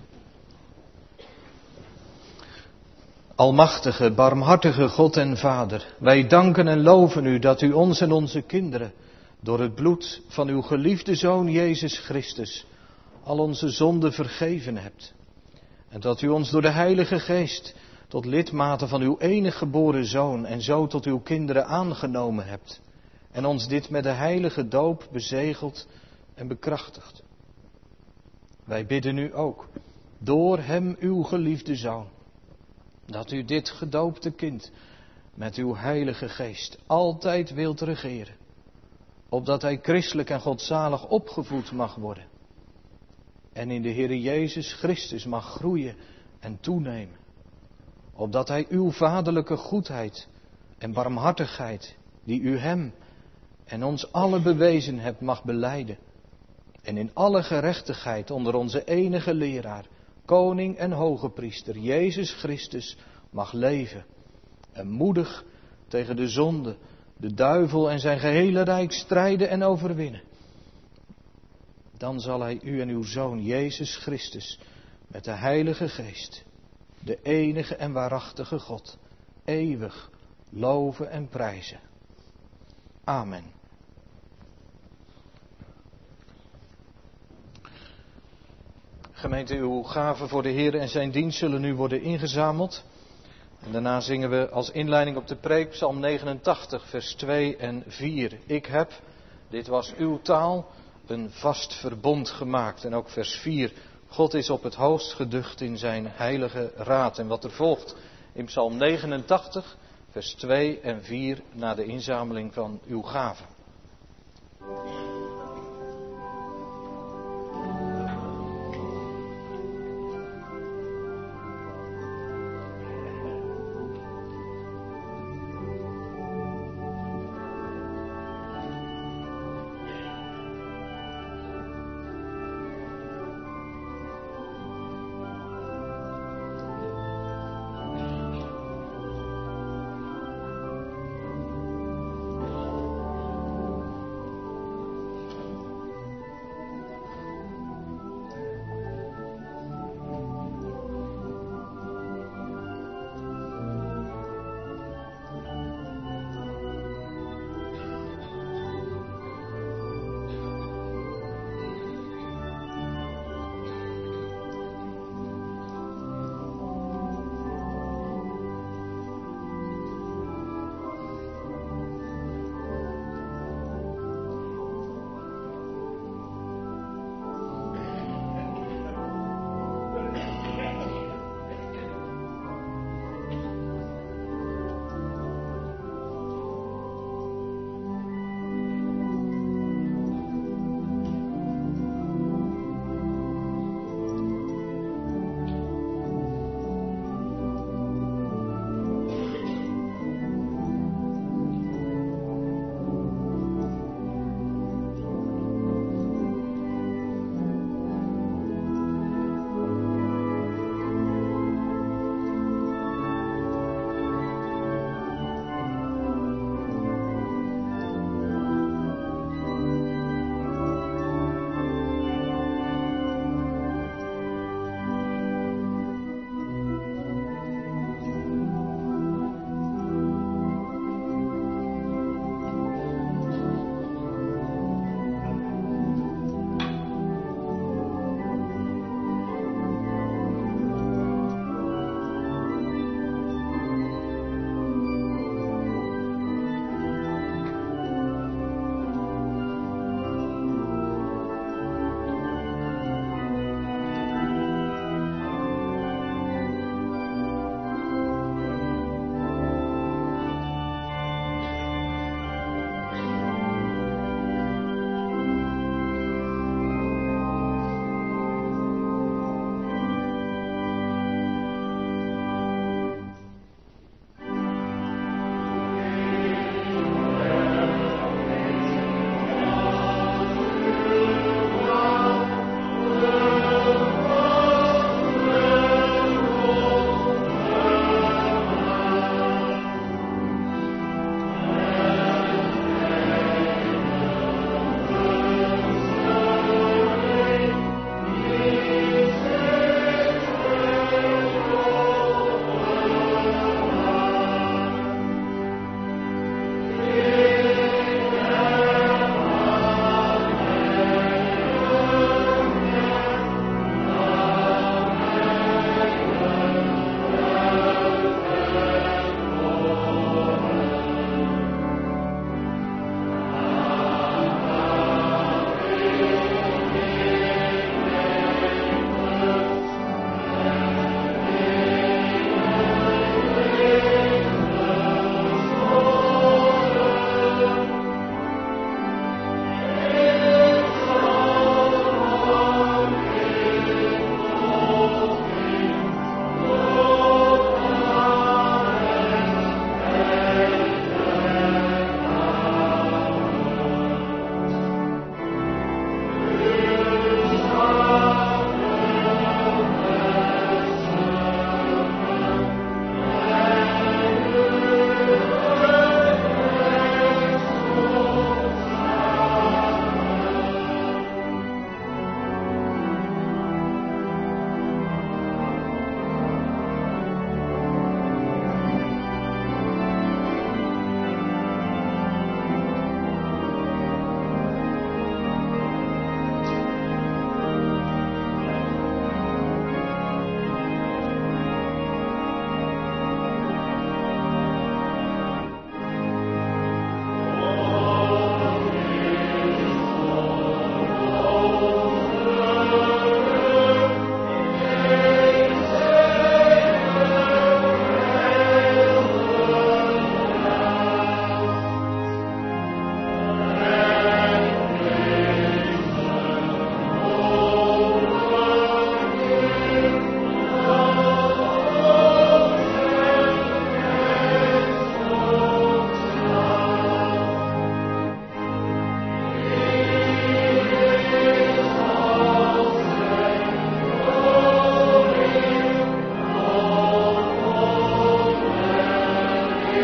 Almachtige, barmhartige God en Vader, wij danken en loven u dat u ons en onze kinderen door het bloed van uw geliefde Zoon Jezus Christus al onze zonden vergeven hebt. En dat u ons door de Heilige Geest tot lidmaten van uw enige geboren Zoon en zo tot uw kinderen aangenomen hebt. En ons dit met de heilige doop bezegeld en bekrachtigt. Wij bidden u ook, door hem uw geliefde Zoon, dat u dit gedoopte kind met uw heilige geest altijd wilt regeren, opdat hij christelijk en godzalig opgevoed mag worden en in de Heere Jezus Christus mag groeien en toenemen, opdat hij uw vaderlijke goedheid en barmhartigheid, die u hem en ons allen bewezen hebt, mag belijden en in alle gerechtigheid onder onze enige leraar, koning en hoge priester, Jezus Christus, mag leven en moedig tegen de zonde, de duivel en zijn gehele rijk strijden en overwinnen. Dan zal hij u en uw Zoon Jezus Christus met de Heilige Geest, de enige en waarachtige God, eeuwig loven en prijzen. Amen. Gemeente, uw gaven voor de Heer en zijn dienst zullen nu worden ingezameld. En daarna zingen we als inleiding op de preek Psalm negenentachtig, vers twee en vier. Ik heb, dit was uw taal, een vast verbond gemaakt. En ook vers vier. God is op het hoogst geducht in zijn heilige raad. En wat er volgt in Psalm negenentachtig, vers twee en vier na de inzameling van uw gaven.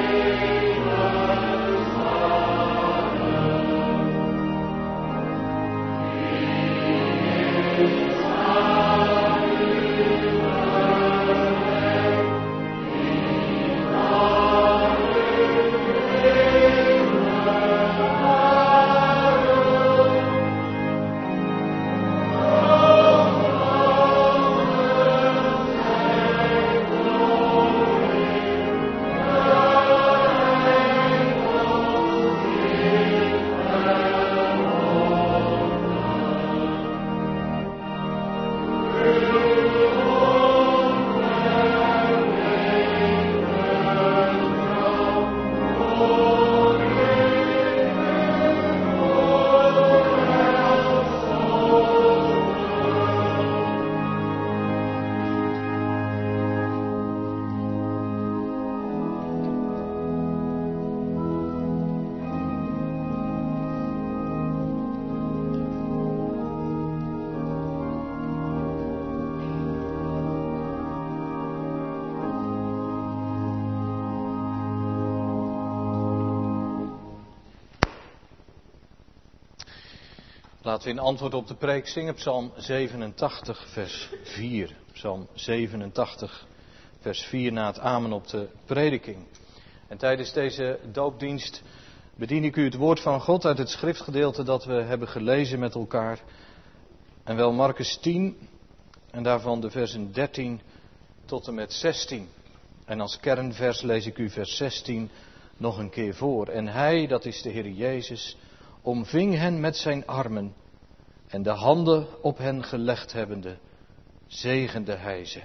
Laten we in antwoord op de preek zingen Psalm zevenentachtig vers vier. Psalm zevenentachtig vers vier na het amen op de prediking. En tijdens deze doopdienst bedien ik u het woord van God uit het schriftgedeelte dat we hebben gelezen met elkaar. En wel Marcus tien en daarvan de versen dertien tot en met zestien. En als kernvers lees ik u vers zestien nog een keer voor. En hij, dat is de Heer Jezus, omving hen met zijn armen en de handen op hen gelegd hebbende, zegende hij ze.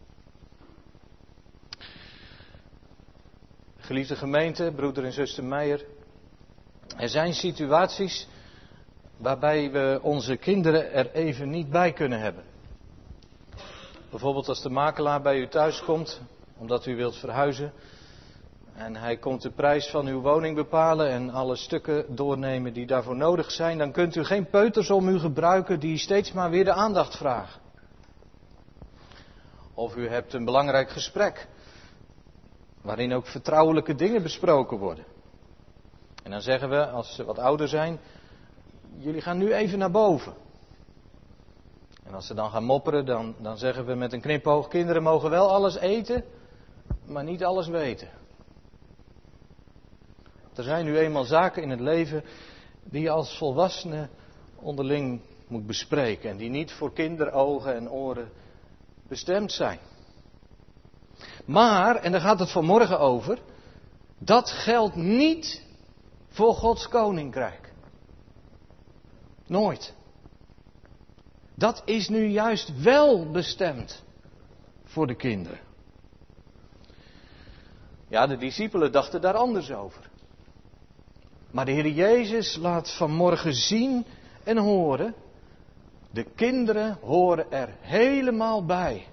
Geliefde gemeente, broeder en zuster Meijer, er zijn situaties waarbij we onze kinderen er even niet bij kunnen hebben. Bijvoorbeeld als de makelaar bij u thuis komt, omdat u wilt verhuizen. En hij komt de prijs van uw woning bepalen en alle stukken doornemen die daarvoor nodig zijn. Dan kunt u geen peuters om u gebruiken die steeds maar weer de aandacht vragen. Of u hebt een belangrijk gesprek, waarin ook vertrouwelijke dingen besproken worden. En dan zeggen we, als ze wat ouder zijn, jullie gaan nu even naar boven. En als ze dan gaan mopperen, dan, dan zeggen we met een knipoog, kinderen mogen wel alles eten, maar niet alles weten. Er zijn nu eenmaal zaken in het leven die je als volwassene onderling moet bespreken. En die niet voor kinderogen en oren bestemd zijn. Maar, en daar gaat het vanmorgen over, dat geldt niet voor Gods koninkrijk. Nooit. Dat is nu juist wel bestemd voor de kinderen. Ja, de discipelen dachten daar anders over. Maar de Heer Jezus laat vanmorgen zien en horen, de kinderen horen er helemaal bij.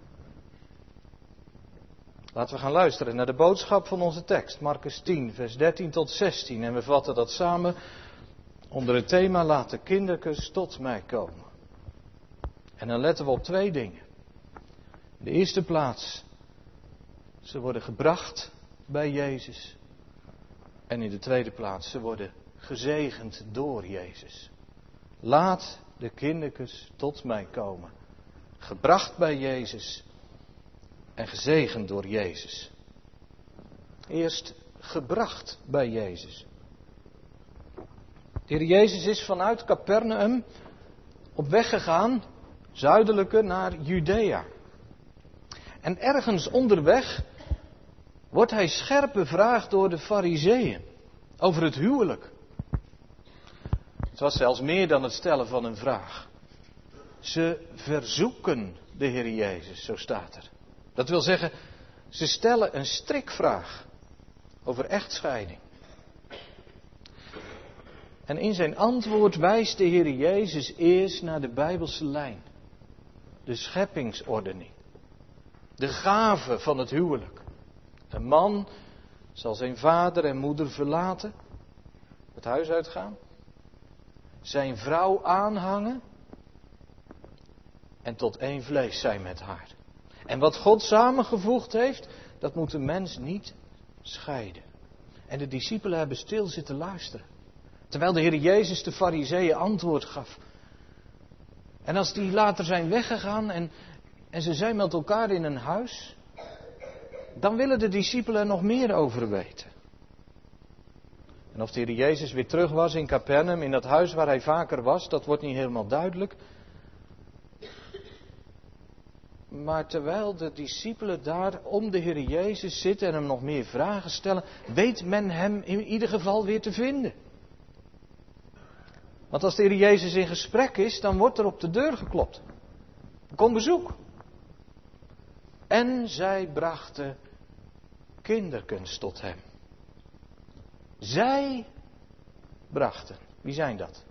Laten we gaan luisteren naar de boodschap van onze tekst, Marcus tien, vers dertien tot zestien. En we vatten dat samen onder het thema, laat de kindertjes tot mij komen. En dan letten we op twee dingen. In de eerste plaats, ze worden gebracht bij Jezus. En in de tweede plaats, ze worden gezegend door Jezus. Laat de kindertjes tot mij komen. Gebracht bij Jezus en gezegend door Jezus. Eerst gebracht bij Jezus. De Heer Jezus is vanuit Capernaum op weg gegaan, zuidelijker naar Judea. En ergens onderweg wordt hij scherp bevraagd door de Farizeeën over het huwelijk. Het was zelfs meer dan het stellen van een vraag. Ze verzoeken de Heer Jezus, zo staat er. Dat wil zeggen, ze stellen een strikvraag over echtscheiding. En in zijn antwoord wijst de Heer Jezus eerst naar de Bijbelse lijn. De scheppingsordening. De gave van het huwelijk. Een man zal zijn vader en moeder verlaten, het huis uitgaan, zijn vrouw aanhangen en tot één vlees zijn met haar. En wat God samengevoegd heeft, dat moet de mens niet scheiden. En de discipelen hebben stil zitten luisteren. Terwijl de Heer Jezus de Farizeeën antwoord gaf. En als die later zijn weggegaan en, en ze zijn met elkaar in een huis, dan willen de discipelen er nog meer over weten. En of de Heer Jezus weer terug was in Capernaum, in dat huis waar hij vaker was, dat wordt niet helemaal duidelijk. Maar terwijl de discipelen daar om de Heer Jezus zitten en hem nog meer vragen stellen, weet men hem in ieder geval weer te vinden. Want als de Heer Jezus in gesprek is, dan wordt er op de deur geklopt. Er komt bezoek. En zij brachten kinderkens tot hem. Zij brachten. Wie zijn dat?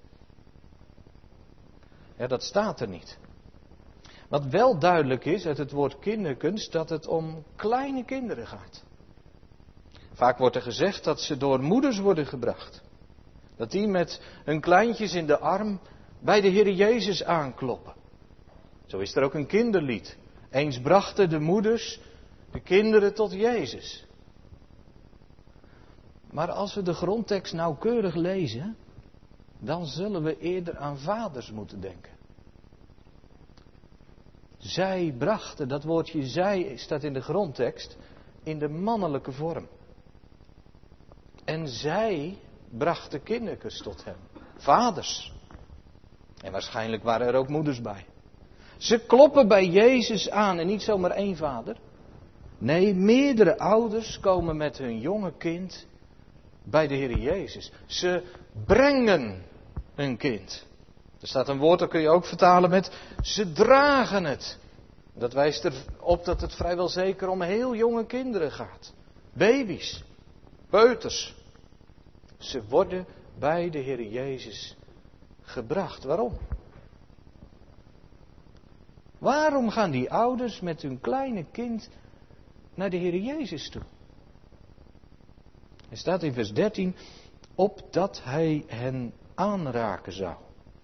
Ja, dat staat er niet. Wat wel duidelijk is uit het woord kinderkens, dat het om kleine kinderen gaat. Vaak wordt er gezegd dat ze door moeders worden gebracht. Dat die met hun kleintjes in de arm bij de Heer Jezus aankloppen. Zo is er ook een kinderlied. Eens brachten de moeders de kinderen tot Jezus. Maar als we de grondtekst nauwkeurig lezen, dan zullen we eerder aan vaders moeten denken. Zij brachten, dat woordje zij staat in de grondtekst, in de mannelijke vorm. En zij brachten kinderkens tot hem. Vaders. En waarschijnlijk waren er ook moeders bij. Ze kloppen bij Jezus aan en niet zomaar één vader. Nee, meerdere ouders komen met hun jonge kind bij de Heer Jezus. Ze brengen hun kind. Er staat een woord, dat kun je ook vertalen met ze dragen het. Dat wijst erop dat het vrijwel zeker om heel jonge kinderen gaat. Baby's, peuters. Ze worden bij de Heer Jezus gebracht. Waarom? Waarom gaan die ouders met hun kleine kind naar de Heer Jezus toe? Er staat in vers dertien, opdat hij hen aanraken zou.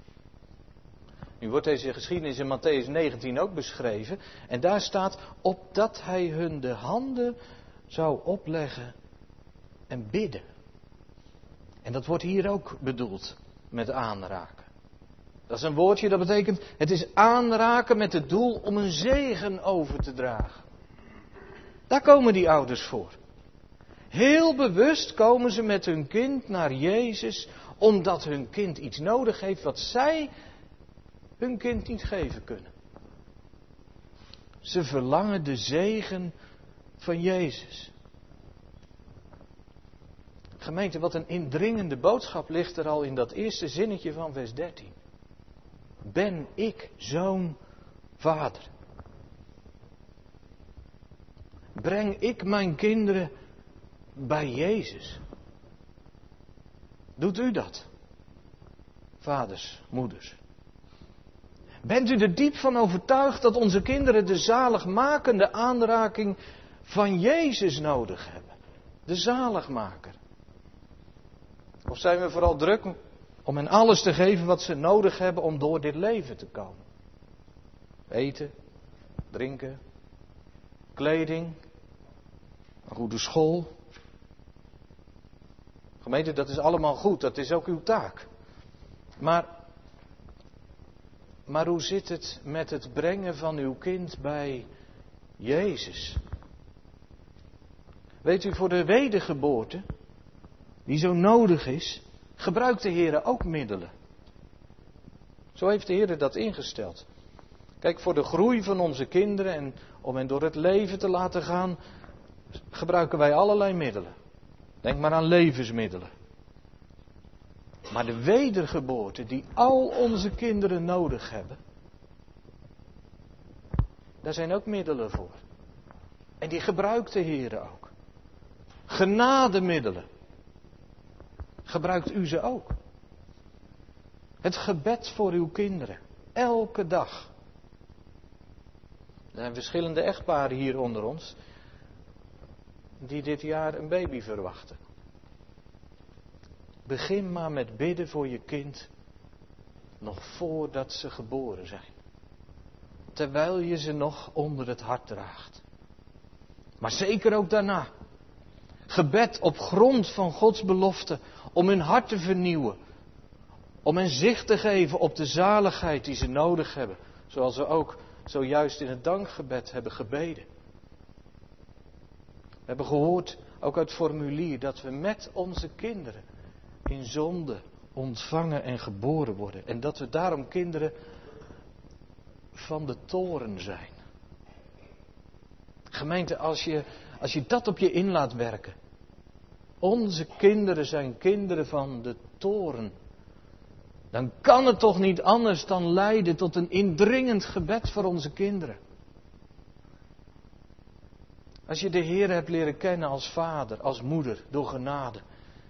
Nu wordt deze geschiedenis in Mattheüs negentien ook beschreven. En daar staat, opdat hij hun de handen zou opleggen en bidden. En dat wordt hier ook bedoeld met aanraken. Dat is een woordje dat betekent, het is aanraken met het doel om een zegen over te dragen. Daar komen die ouders voor. Heel bewust komen ze met hun kind naar Jezus, omdat hun kind iets nodig heeft wat zij hun kind niet geven kunnen. Ze verlangen de zegen van Jezus. Gemeente, wat een indringende boodschap ligt er al in dat eerste zinnetje van vers dertien. Ben ik zo'n vader? Breng ik mijn kinderen bij Jezus? Doet u dat? Vaders, moeders. Bent u er diep van overtuigd dat onze kinderen de zaligmakende aanraking van Jezus nodig hebben? De zaligmaker. Of zijn we vooral druk om hen alles te geven wat ze nodig hebben om door dit leven te komen? Eten, drinken, kleding, een goede school. Gemeente, dat is allemaal goed, dat is ook uw taak. Maar, maar hoe zit het met het brengen van uw kind bij Jezus? Weet u, voor de wedergeboorte, die zo nodig is, gebruikt de Heer ook middelen. Zo heeft de Heer dat ingesteld. Kijk, voor de groei van onze kinderen en om hen door het leven te laten gaan, gebruiken wij allerlei middelen. Denk maar aan levensmiddelen. Maar de wedergeboorte die al onze kinderen nodig hebben, daar zijn ook middelen voor. En die gebruikt de Heer ook. Genademiddelen. Gebruikt u ze ook? Het gebed voor uw kinderen. Elke dag. Er zijn verschillende echtparen hier onder ons die dit jaar een baby verwachten. Begin maar met bidden voor je kind nog voordat ze geboren zijn. Terwijl je ze nog onder het hart draagt. Maar zeker ook daarna. Gebed op grond van Gods belofte om hun hart te vernieuwen. Om hen zicht te geven op de zaligheid die ze nodig hebben. Zoals we ook zojuist in het dankgebed hebben gebeden. We hebben gehoord, ook uit het formulier, dat we met onze kinderen in zonde ontvangen en geboren worden. En dat we daarom kinderen van de toren zijn. Gemeente, als je, als je dat op je in laat werken. Onze kinderen zijn kinderen van de toren. Dan kan het toch niet anders dan leiden tot een indringend gebed voor onze kinderen. Als je de Heer hebt leren kennen als vader, als moeder, door genade.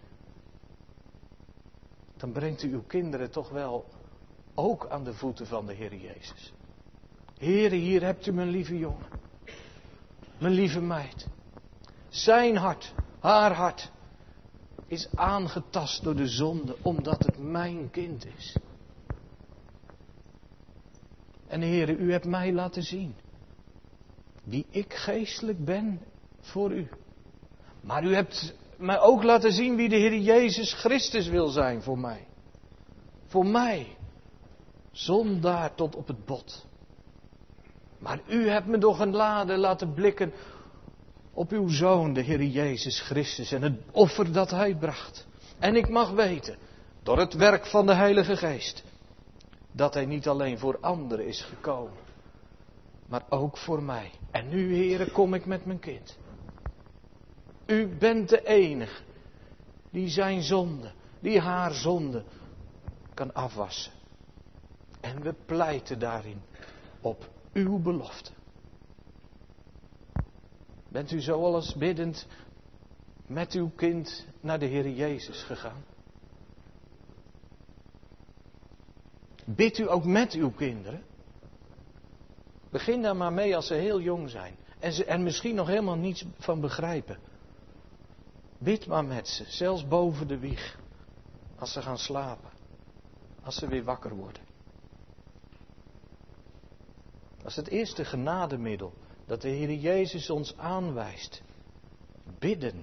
Dan brengt u uw kinderen toch wel ook aan de voeten van de Heer Jezus. Heere, hier hebt u mijn lieve jongen. Mijn lieve meid. Zijn hart, haar hart, is aangetast door de zonde, omdat het mijn kind is. En Heere, u hebt mij laten zien wie ik geestelijk ben voor u. Maar u hebt mij ook laten zien wie de Heer Jezus Christus wil zijn voor mij. Voor mij, zondaar tot op het bot. Maar u hebt me door genade laten blikken op uw Zoon, de Heer Jezus Christus, en het offer dat Hij bracht. En ik mag weten, door het werk van de Heilige Geest, dat Hij niet alleen voor anderen is gekomen, maar ook voor mij. En nu, Heere, kom ik met mijn kind. U bent de enige die zijn zonde, die haar zonde kan afwassen. En we pleiten daarin op uw belofte. Bent u zo al eens biddend met uw kind naar de Heer Jezus gegaan? Bidt u ook met uw kinderen? Begin daar maar mee als ze heel jong zijn. En ze er misschien nog helemaal niets van begrijpen. Bid maar met ze, zelfs boven de wieg. Als ze gaan slapen. Als ze weer wakker worden. Dat is het eerste genademiddel dat de Heer Jezus ons aanwijst. Bidden.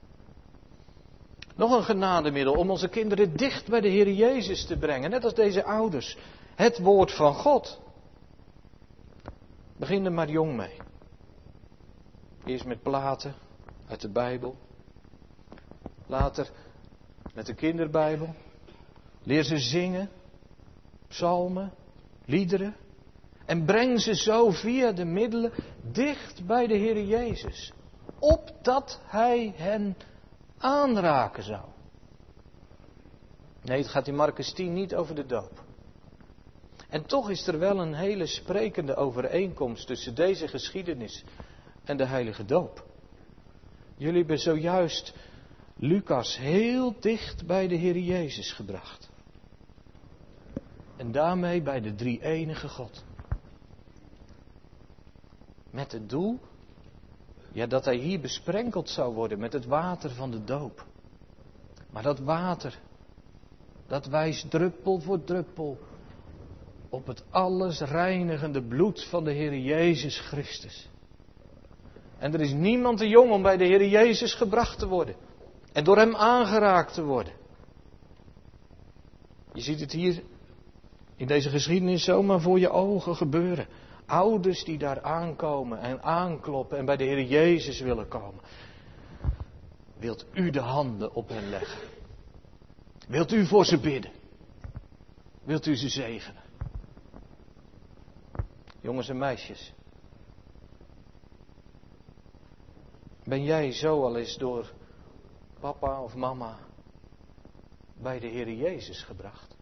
Nog een genademiddel om onze kinderen dicht bij de Heer Jezus te brengen. Net als deze ouders. Het woord van God. Begin er maar jong mee. Eerst met platen uit de Bijbel. Later met de kinderbijbel. Leer ze zingen, psalmen, liederen. En breng ze zo via de middelen dicht bij de Heer Jezus. Opdat Hij hen aanraken zou. Nee, het gaat in Markus tien niet over de doop. En toch is er wel een hele sprekende overeenkomst tussen deze geschiedenis en de heilige doop. Jullie hebben zojuist Lucas heel dicht bij de Heer Jezus gebracht. En daarmee bij de drie-enige God. Met het doel, ja, dat hij hier besprenkeld zou worden met het water van de doop. Maar dat water, dat wijst druppel voor druppel op het alles reinigende bloed van de Heer Jezus Christus. En er is niemand te jong om bij de Heer Jezus gebracht te worden. En door hem aangeraakt te worden. Je ziet het hier in deze geschiedenis zomaar voor je ogen gebeuren. Ouders die daar aankomen en aankloppen en bij de Heer Jezus willen komen. Wilt u de handen op hen leggen? Wilt u voor ze bidden? Wilt u ze zegenen? Jongens en meisjes. Ben jij zo al eens door papa of mama bij de Heer Jezus gebracht?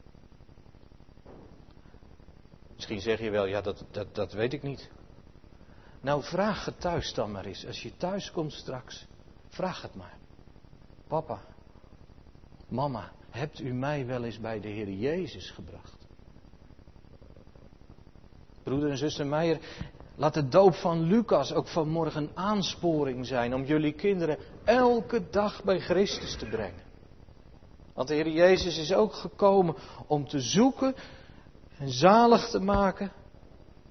Misschien zeg je wel, ja dat, dat, dat weet ik niet. Nou, vraag het thuis dan maar eens. Als je thuis komt straks, vraag het maar. Papa, mama, hebt u mij wel eens bij de Heer Jezus gebracht? Broeder en zuster Meijer, laat de doop van Lucas ook vanmorgen een aansporing zijn om jullie kinderen elke dag bij Christus te brengen. Want de Heer Jezus is ook gekomen om te zoeken en zalig te maken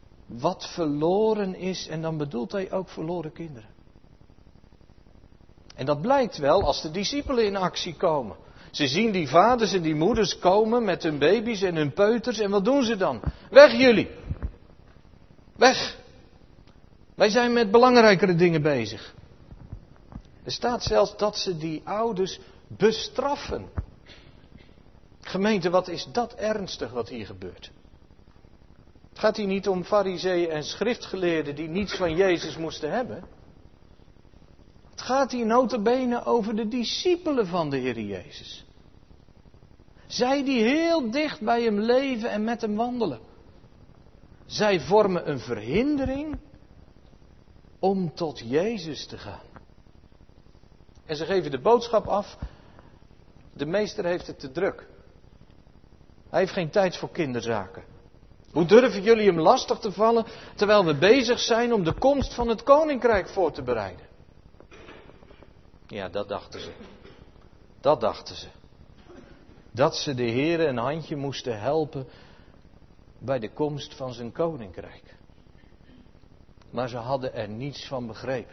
wat verloren is. En dan bedoelt hij ook verloren kinderen. En dat blijkt wel als de discipelen in actie komen. Ze zien die vaders en die moeders komen met hun baby's en hun peuters. En wat doen ze dan? Weg jullie! Weg! Wij zijn met belangrijkere dingen bezig. Er staat zelfs dat ze die ouders bestraffen. Gemeente, wat is dat ernstig wat hier gebeurt? Het gaat hier niet om farizeeën en schriftgeleerden die niets van Jezus moesten hebben. Het gaat hier nota bene over de discipelen van de Heer Jezus. Zij die heel dicht bij hem leven en met hem wandelen. Zij vormen een verhindering om tot Jezus te gaan. En ze geven de boodschap af, de meester heeft het te druk. Hij heeft geen tijd voor kinderzaken. Hoe durven jullie hem lastig te vallen, terwijl we bezig zijn om de komst van het koninkrijk voor te bereiden? Ja, dat dachten ze. Dat dachten ze. Dat ze de Heere een handje moesten helpen bij de komst van zijn koninkrijk. Maar ze hadden er niets van begrepen.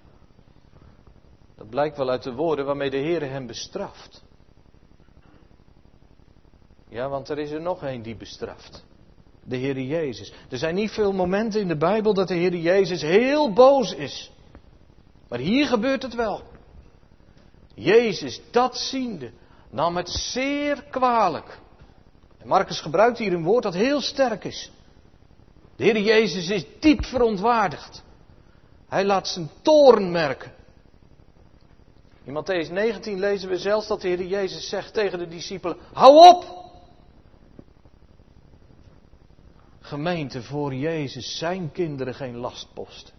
Dat blijkt wel uit de woorden waarmee de Heere hem bestraft. Ja, want er is er nog één die bestraft. De Heere Jezus. Er zijn niet veel momenten in de Bijbel dat de Heere Jezus heel boos is. Maar hier gebeurt het wel. Jezus, dat ziende, nam het zeer kwalijk. En Marcus gebruikt hier een woord dat heel sterk is. De Heer Jezus is diep verontwaardigd. Hij laat zijn toorn merken. In Mattheüs negentien lezen we zelfs dat de Heer Jezus zegt tegen de discipelen: hou op! Gemeente, voor Jezus zijn kinderen geen lastposten.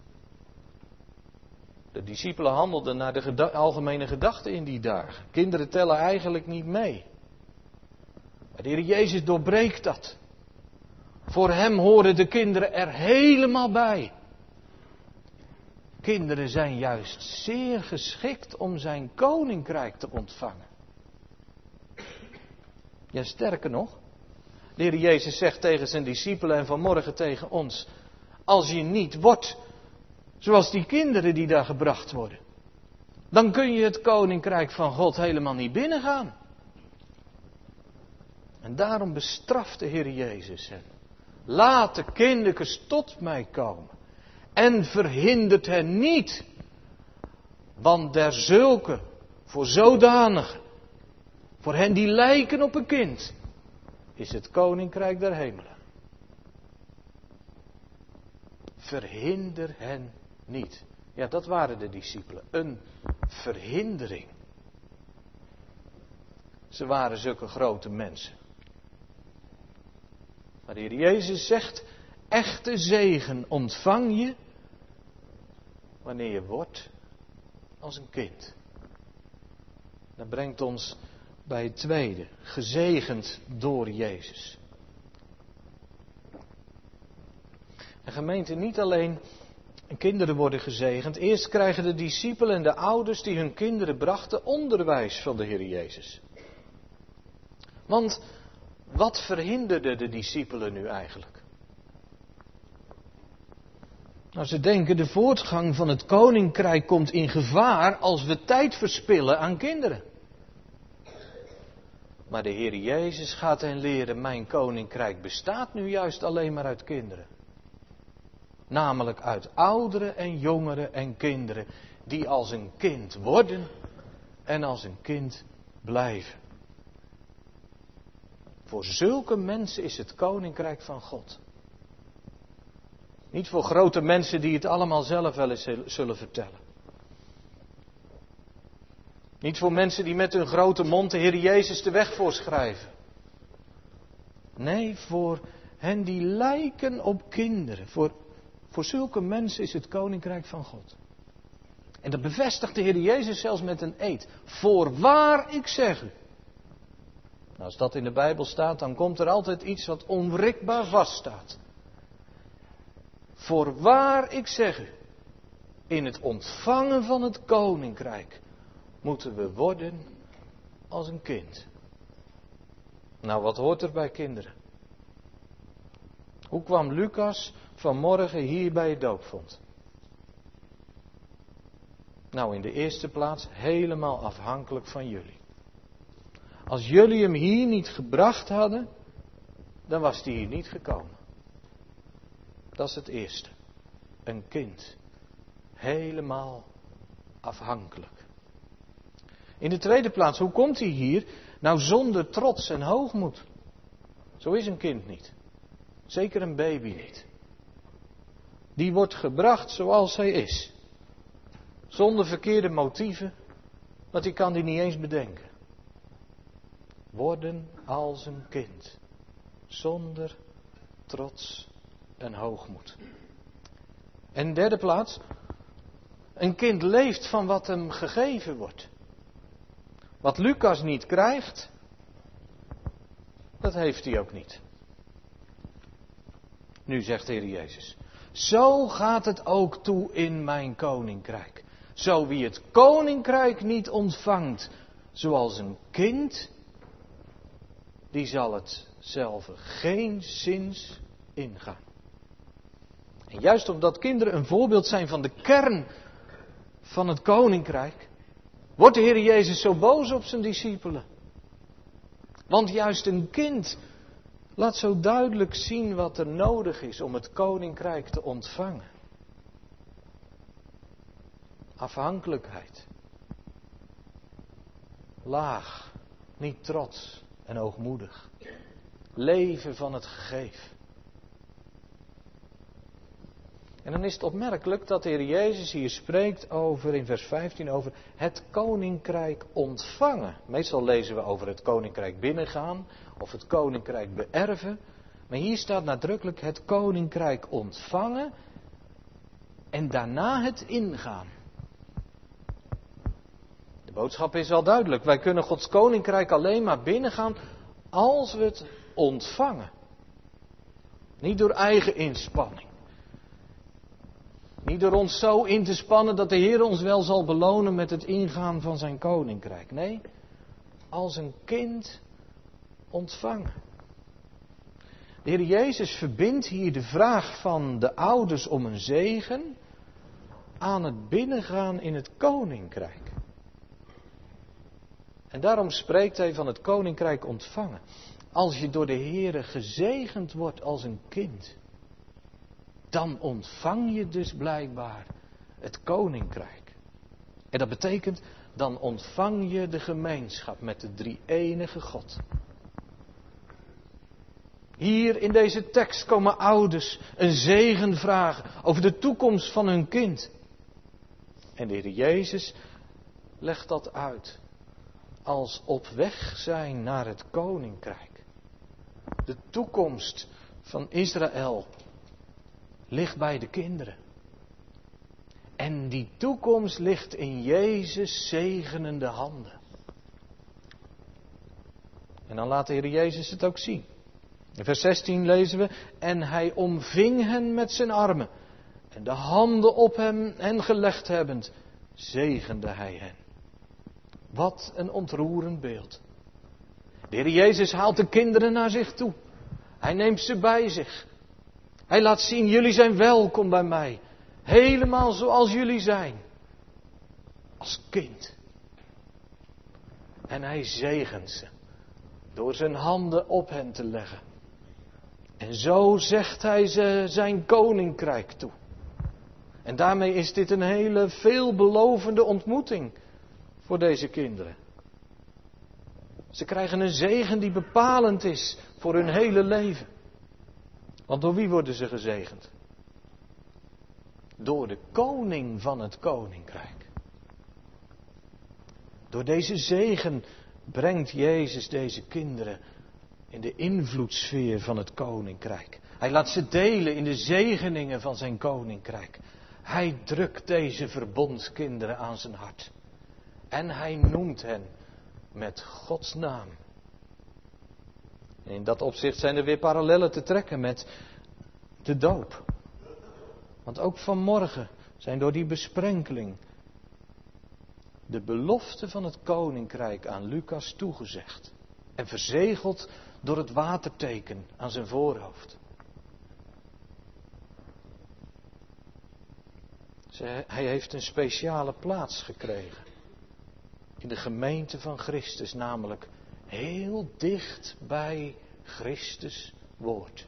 De discipelen handelden naar de geda- algemene gedachten in die dagen. Kinderen tellen eigenlijk niet mee. Maar de Heer Jezus doorbreekt dat. Voor hem horen de kinderen er helemaal bij. Kinderen zijn juist zeer geschikt om zijn koninkrijk te ontvangen. Ja, sterker nog. De Heer Jezus zegt tegen zijn discipelen en vanmorgen tegen ons: als je niet wordt zoals die kinderen die daar gebracht worden, dan kun je het koninkrijk van God helemaal niet binnengaan. En daarom bestraft de Heer Jezus hen. Laat de kindertjes tot mij komen en verhindert hen niet. Want derzulke, voor zodanigen, voor hen die lijken op een kind, is het koninkrijk der hemelen. Verhinder hen niet. Ja, dat waren de discipelen. Een verhindering. Ze waren zulke grote mensen. Maar de Heer Jezus zegt: echte zegen ontvang je wanneer je wordt als een kind. Dat brengt ons bij het tweede. Gezegend door Jezus. En gemeente, niet alleen kinderen worden gezegend. Eerst krijgen de discipelen en de ouders die hun kinderen brachten onderwijs van de Heer Jezus. Want wat verhinderde de discipelen nu eigenlijk? Nou, ze denken de voortgang van het koninkrijk komt in gevaar als we tijd verspillen aan kinderen. Maar de Heer Jezus gaat hen leren: mijn koninkrijk bestaat nu juist alleen maar uit kinderen. Namelijk uit ouderen en jongeren en kinderen die als een kind worden en als een kind blijven. Voor zulke mensen is het koninkrijk van God. Niet voor grote mensen die het allemaal zelf wel eens zullen vertellen. Niet voor mensen die met hun grote mond de Heer Jezus de weg voorschrijven. Nee, voor hen die lijken op kinderen. Voor, voor zulke mensen is het koninkrijk van God. En dat bevestigt de Heer Jezus zelfs met een eed. Voorwaar, ik zeg u. Nou, als dat in de Bijbel staat, dan komt er altijd iets wat onwrikbaar vaststaat. Voorwaar, ik zeg u, in het ontvangen van het koninkrijk moeten we worden als een kind. Nou, wat hoort er bij kinderen? Hoe kwam Lucas vanmorgen hier bij het doopvont? Nou, in de eerste plaats helemaal afhankelijk van jullie. Als jullie hem hier niet gebracht hadden, dan was hij hier niet gekomen. Dat is het eerste. Een kind. Helemaal afhankelijk. In de tweede plaats, hoe komt hij hier? Nou, zonder trots en hoogmoed. Zo is een kind niet. Zeker een baby niet. Die wordt gebracht zoals hij is. Zonder verkeerde motieven, want die kan die niet eens bedenken. Worden als een kind. Zonder trots en hoogmoed. En in derde plaats, een kind leeft van wat hem gegeven wordt. Wat Lucas niet krijgt, dat heeft hij ook niet. Nu zegt de Heer Jezus, zo gaat het ook toe in mijn koninkrijk. Zo wie het koninkrijk niet ontvangt, zoals een kind, die zal het zelf geenszins ingaan. En juist omdat kinderen een voorbeeld zijn van de kern van het koninkrijk, wordt de Heer Jezus zo boos op zijn discipelen. Want juist een kind laat zo duidelijk zien wat er nodig is om het koninkrijk te ontvangen. Afhankelijkheid. Laag, niet trots en hoogmoedig. Leven van het gegeven. En dan is het opmerkelijk dat de Heer Jezus hier spreekt over, in vers vijftien, over het koninkrijk ontvangen. Meestal lezen we over het koninkrijk binnengaan of het koninkrijk beërven. Maar hier staat nadrukkelijk het koninkrijk ontvangen en daarna het ingaan. De boodschap is al duidelijk. Wij kunnen Gods koninkrijk alleen maar binnengaan als we het ontvangen. Niet door eigen inspanning. Niet door ons zo in te spannen dat de Heer ons wel zal belonen met het ingaan van zijn koninkrijk. Nee, als een kind ontvangen. De Heer Jezus verbindt hier de vraag van de ouders om een zegen aan het binnengaan in het koninkrijk. En daarom spreekt hij van het koninkrijk ontvangen. Als je door de Heer gezegend wordt als een kind, dan ontvang je dus blijkbaar het koninkrijk. En dat betekent, dan ontvang je de gemeenschap met de drie-enige God. Hier in deze tekst komen ouders een zegen vragen over de toekomst van hun kind. En de Heer Jezus legt dat uit als op weg zijn naar het koninkrijk. De toekomst van Israël ligt bij de kinderen. En die toekomst ligt in Jezus' zegenende handen. En dan laat de Heer Jezus het ook zien. In vers zestien lezen we, en hij omving hen met zijn armen. En de handen op hem en gelegd hebbend, zegende hij hen. Wat een ontroerend beeld. De Heer Jezus haalt de kinderen naar zich toe. Hij neemt ze bij zich. Hij laat zien, jullie zijn welkom bij mij. Helemaal zoals jullie zijn. Als kind. En hij zegent ze. Door zijn handen op hen te leggen. En zo zegt hij ze zijn koninkrijk toe. En daarmee is dit een hele veelbelovende ontmoeting voor deze kinderen. Ze krijgen een zegen die bepalend is voor hun hele leven. Want door wie worden ze gezegend? Door de koning van het koninkrijk. Door deze zegen brengt Jezus deze kinderen in de invloedssfeer van het koninkrijk. Hij laat ze delen in de zegeningen van zijn koninkrijk. Hij drukt deze verbondskinderen aan zijn hart. En hij noemt hen met Gods naam. En in dat opzicht zijn er weer parallellen te trekken met de doop. Want ook vanmorgen zijn door die besprenkeling de beloften van het koninkrijk aan Lucas toegezegd. En verzegeld door het waterteken aan zijn voorhoofd. Ze, hij heeft een speciale plaats gekregen. In de gemeente van Christus, namelijk heel dicht bij Christus woord.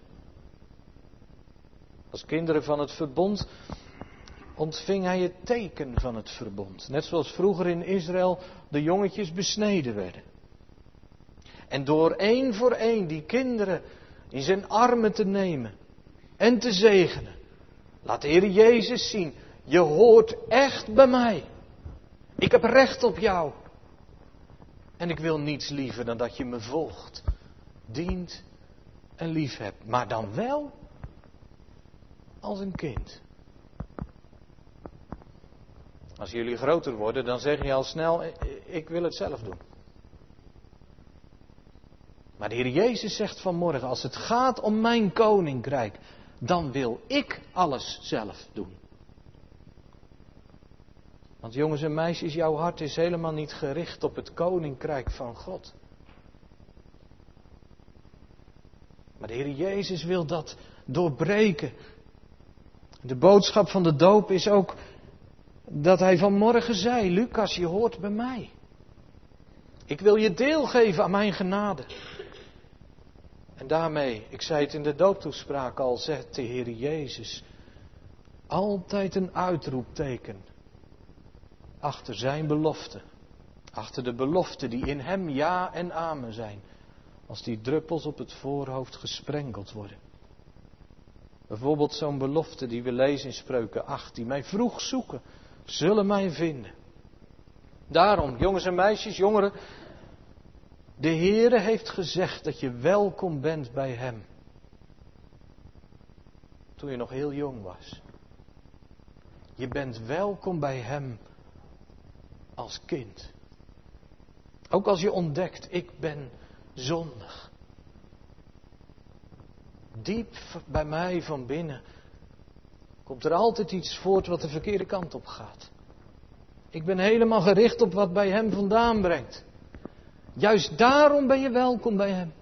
Als kinderen van het verbond ontving hij het teken van het verbond. Net zoals vroeger in Israël de jongetjes besneden werden. En door één voor één die kinderen in zijn armen te nemen en te zegenen, laat de Heer Jezus zien, je hoort echt bij mij. Ik heb recht op jou. En ik wil niets liever dan dat je me volgt, dient en lief hebt. Maar dan wel als een kind. Als jullie groter worden, dan zeg je al snel, ik wil het zelf doen. Maar de Heer Jezus zegt vanmorgen, als het gaat om mijn koninkrijk, dan wil ik alles zelf doen. Want jongens en meisjes, jouw hart is helemaal niet gericht op het koninkrijk van God. Maar de Heer Jezus wil dat doorbreken. De boodschap van de doop is ook dat hij vanmorgen zei, Lucas, je hoort bij mij. Ik wil je deel geven aan mijn genade. En daarmee, ik zei het in de dooptoespraak al, zet de Heer Jezus altijd een uitroepteken achter zijn belofte. Achter de beloften die in hem ja en amen zijn. Als die druppels op het voorhoofd gesprenkeld worden. Bijvoorbeeld zo'n belofte die we lezen in Spreuken acht. Die mij vroeg zoeken, zullen mij vinden. Daarom, jongens en meisjes, jongeren. De Heere heeft gezegd dat je welkom bent bij hem. Toen je nog heel jong was. Je bent welkom bij hem als kind. Ook als je ontdekt, ik ben zondig. Diep bij mij van binnen komt er altijd iets voort wat de verkeerde kant op gaat. Ik ben helemaal gericht op wat bij hem vandaan brengt. Juist daarom ben je welkom bij hem.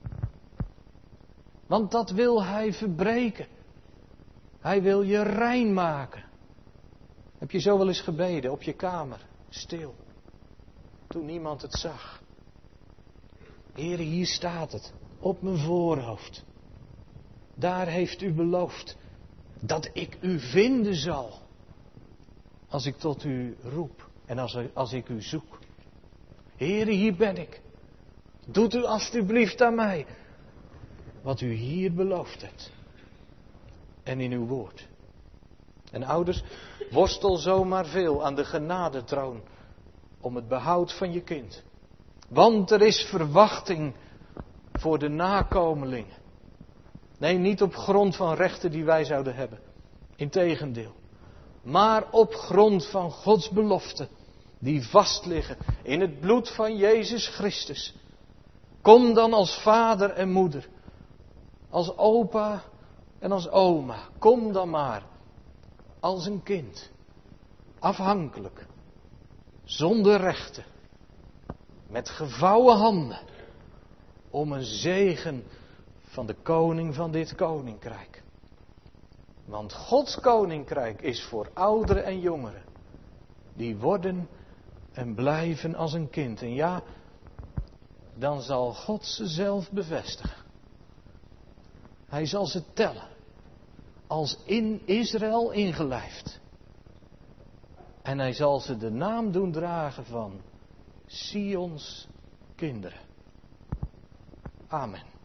Want dat wil hij verbreken. Hij wil je rein maken. Heb je zo wel eens gebeden op je kamer, stil, toen niemand het zag? Heere, hier staat het, op mijn voorhoofd. Daar heeft u beloofd dat ik u vinden zal. Als ik tot u roep en als, als ik u zoek. Heere, hier ben ik. Doet u alstublieft aan mij wat u hier beloofd hebt. En in uw woord. En ouders, worstel zomaar veel aan de genadetroon om het behoud van je kind. Want er is verwachting voor de nakomelingen. Nee, niet op grond van rechten die wij zouden hebben. Integendeel. Maar op grond van Gods beloften. Die vastliggen in het bloed van Jezus Christus. Kom dan als vader en moeder. Als opa en als oma. Kom dan maar. Als een kind. Afhankelijk. Zonder rechten. Met gevouwen handen. Om een zegen van de koning van dit koninkrijk. Want Gods koninkrijk is voor ouderen en jongeren. Die worden en blijven als een kind. En ja, dan zal God ze zelf bevestigen. Hij zal ze tellen. Als in Israël ingelijfd. En hij zal ze de naam doen dragen van Sions kinderen. Amen.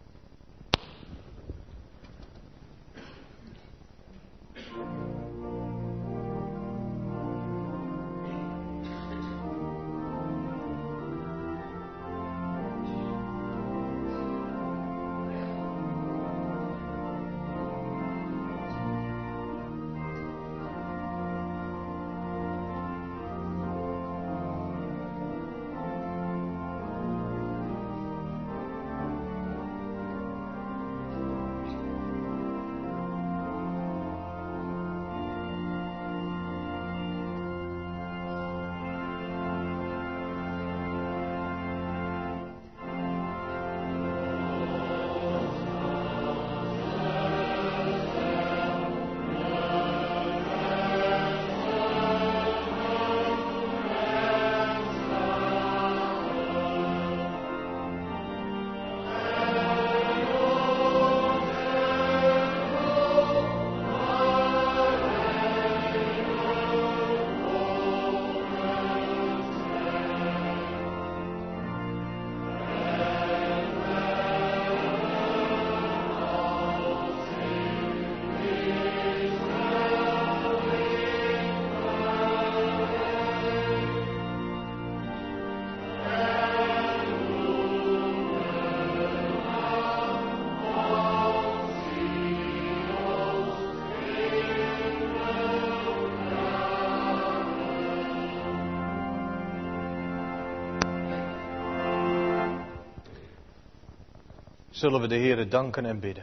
zullen we de Heere danken en bidden.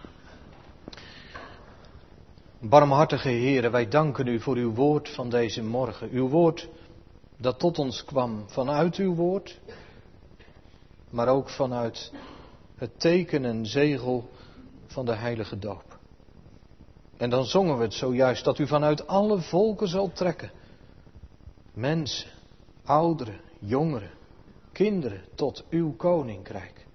Barmhartige Heere, wij danken u voor uw woord van deze morgen. Uw woord dat tot ons kwam vanuit uw woord, maar ook vanuit het teken en zegel van de heilige doop. En dan zongen we het zojuist, dat u vanuit alle volken zal trekken. Mensen, ouderen, jongeren, kinderen tot uw koninkrijk.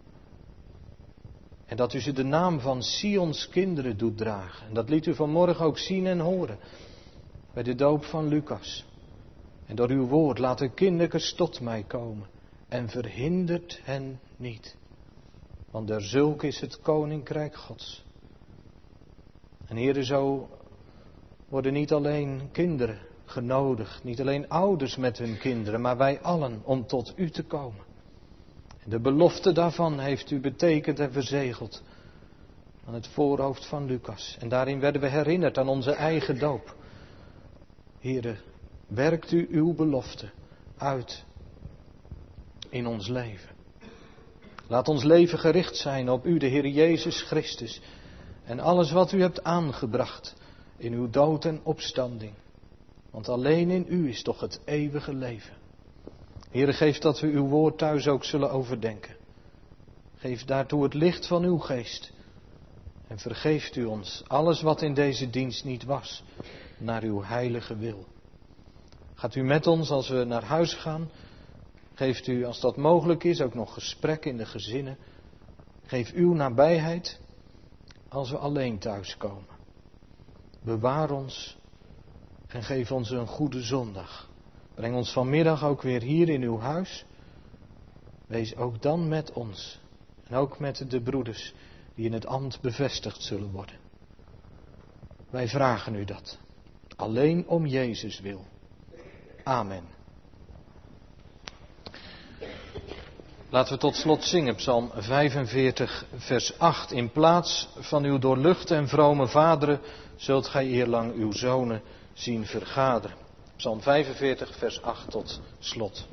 En dat u ze de naam van Sions kinderen doet dragen. En dat liet u vanmorgen ook zien en horen bij de doop van Lucas. En door uw woord laat de kinderkens tot mij komen en verhindert hen niet. Want der zulk is het koninkrijk Gods. En Heere, zo worden niet alleen kinderen genodigd, niet alleen ouders met hun kinderen, maar wij allen om tot u te komen. En de belofte daarvan heeft u betekend en verzegeld aan het voorhoofd van Lucas. En daarin werden we herinnerd aan onze eigen doop. Heere, werkt u uw belofte uit in ons leven. Laat ons leven gericht zijn op u, de Heer Jezus Christus. En alles wat u hebt aangebracht in uw dood en opstanding. Want alleen in u is toch het eeuwige leven. Heere, geef dat we uw woord thuis ook zullen overdenken. Geef daartoe het licht van uw geest. En vergeeft u ons alles wat in deze dienst niet was, naar uw heilige wil. Gaat u met ons als we naar huis gaan. Geeft u, als dat mogelijk is, ook nog gesprek in de gezinnen. Geef uw nabijheid als we alleen thuiskomen. Bewaar ons en geef ons een goede zondag. Breng ons vanmiddag ook weer hier in uw huis. Wees ook dan met ons. En ook met de broeders die in het ambt bevestigd zullen worden. Wij vragen u dat. Alleen om Jezus wil. Amen. Laten we tot slot zingen, Psalm vijfenveertig, vers acht. In plaats van uw doorluchte en vrome vaderen zult gij eerlang uw zonen zien vergaderen. Psalm vijfenveertig, vers acht tot slot.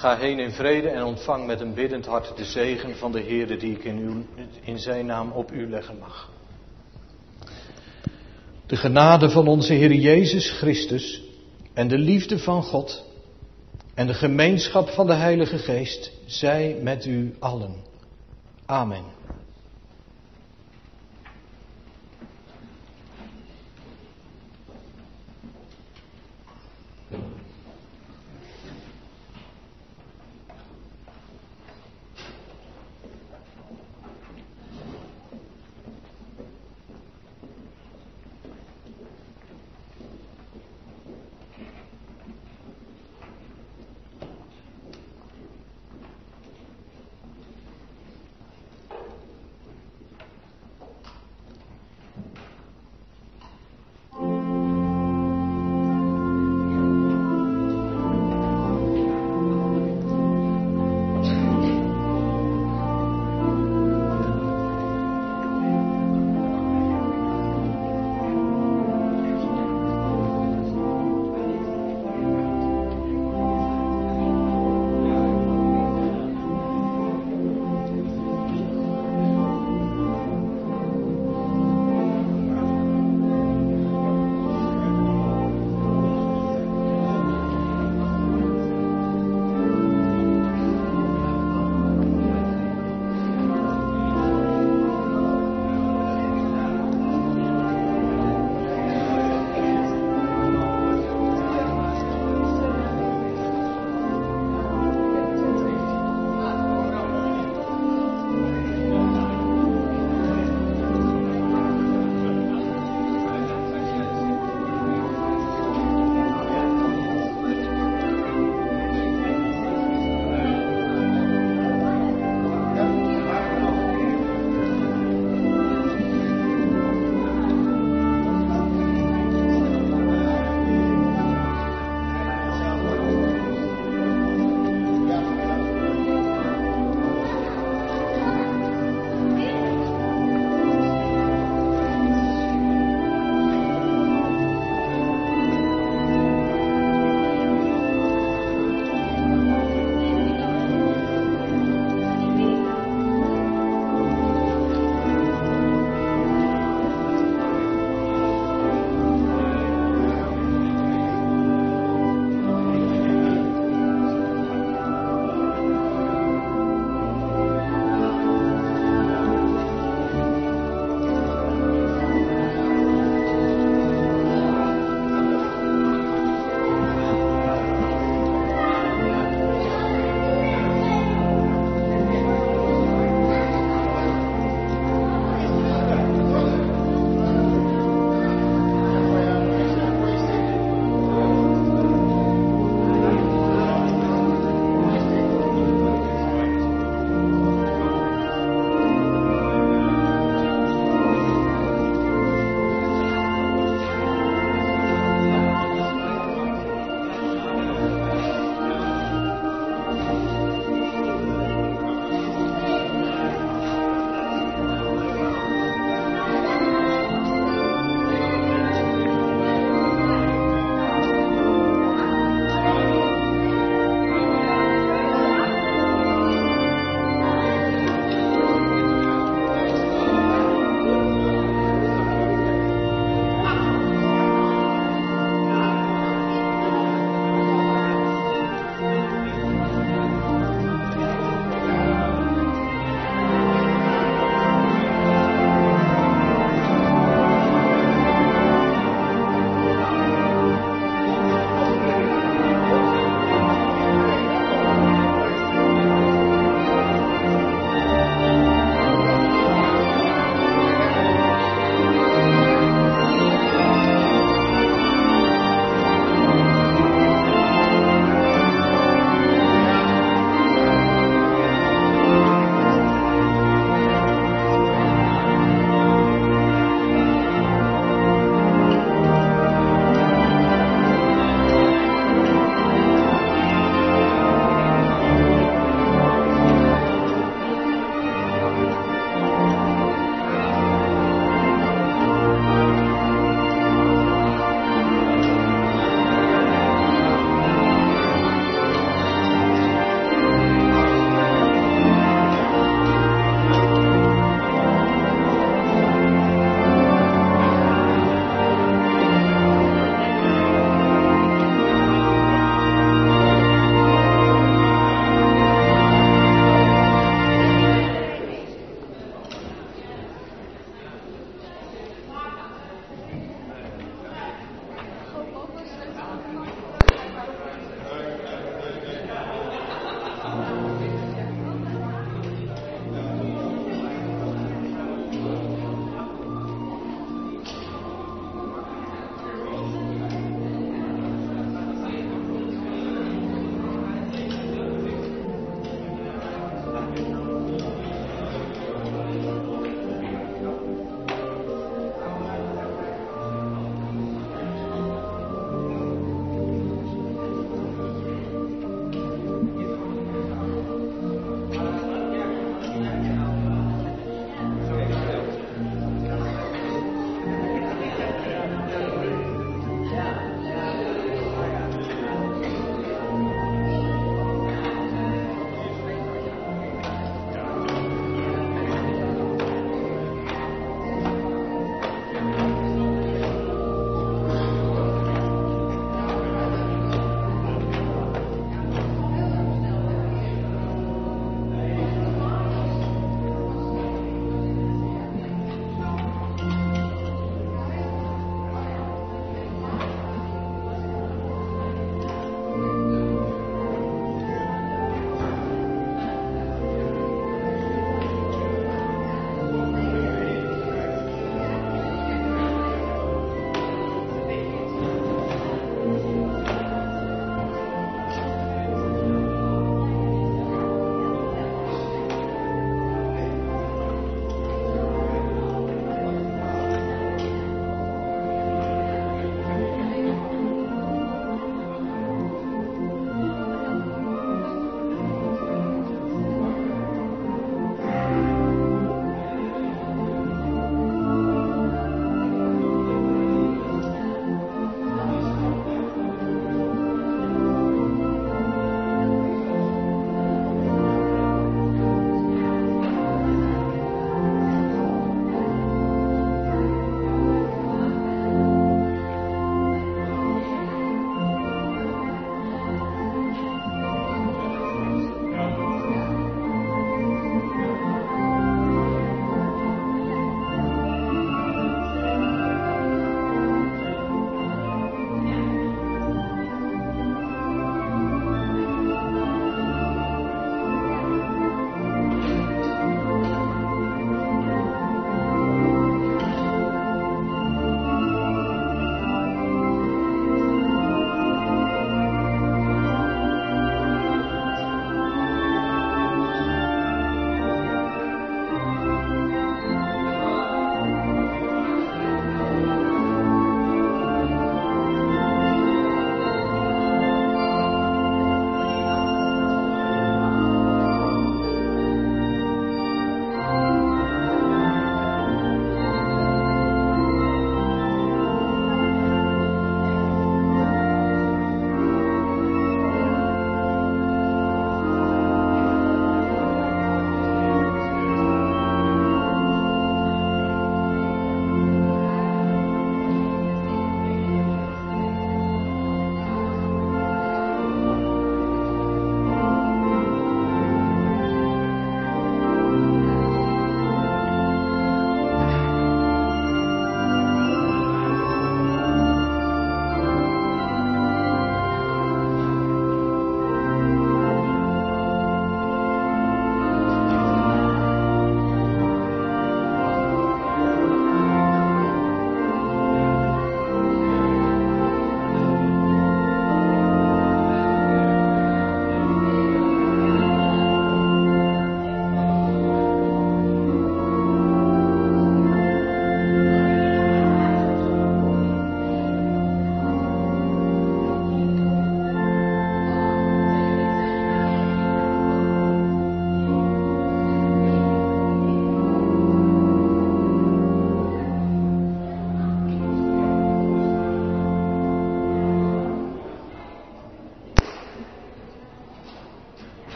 Ga heen in vrede en ontvang met een biddend hart de zegen van de Heere die ik in, uw, in zijn naam op u leggen mag. De genade van onze Heer Jezus Christus en de liefde van God en de gemeenschap van de Heilige Geest zij met u allen. Amen.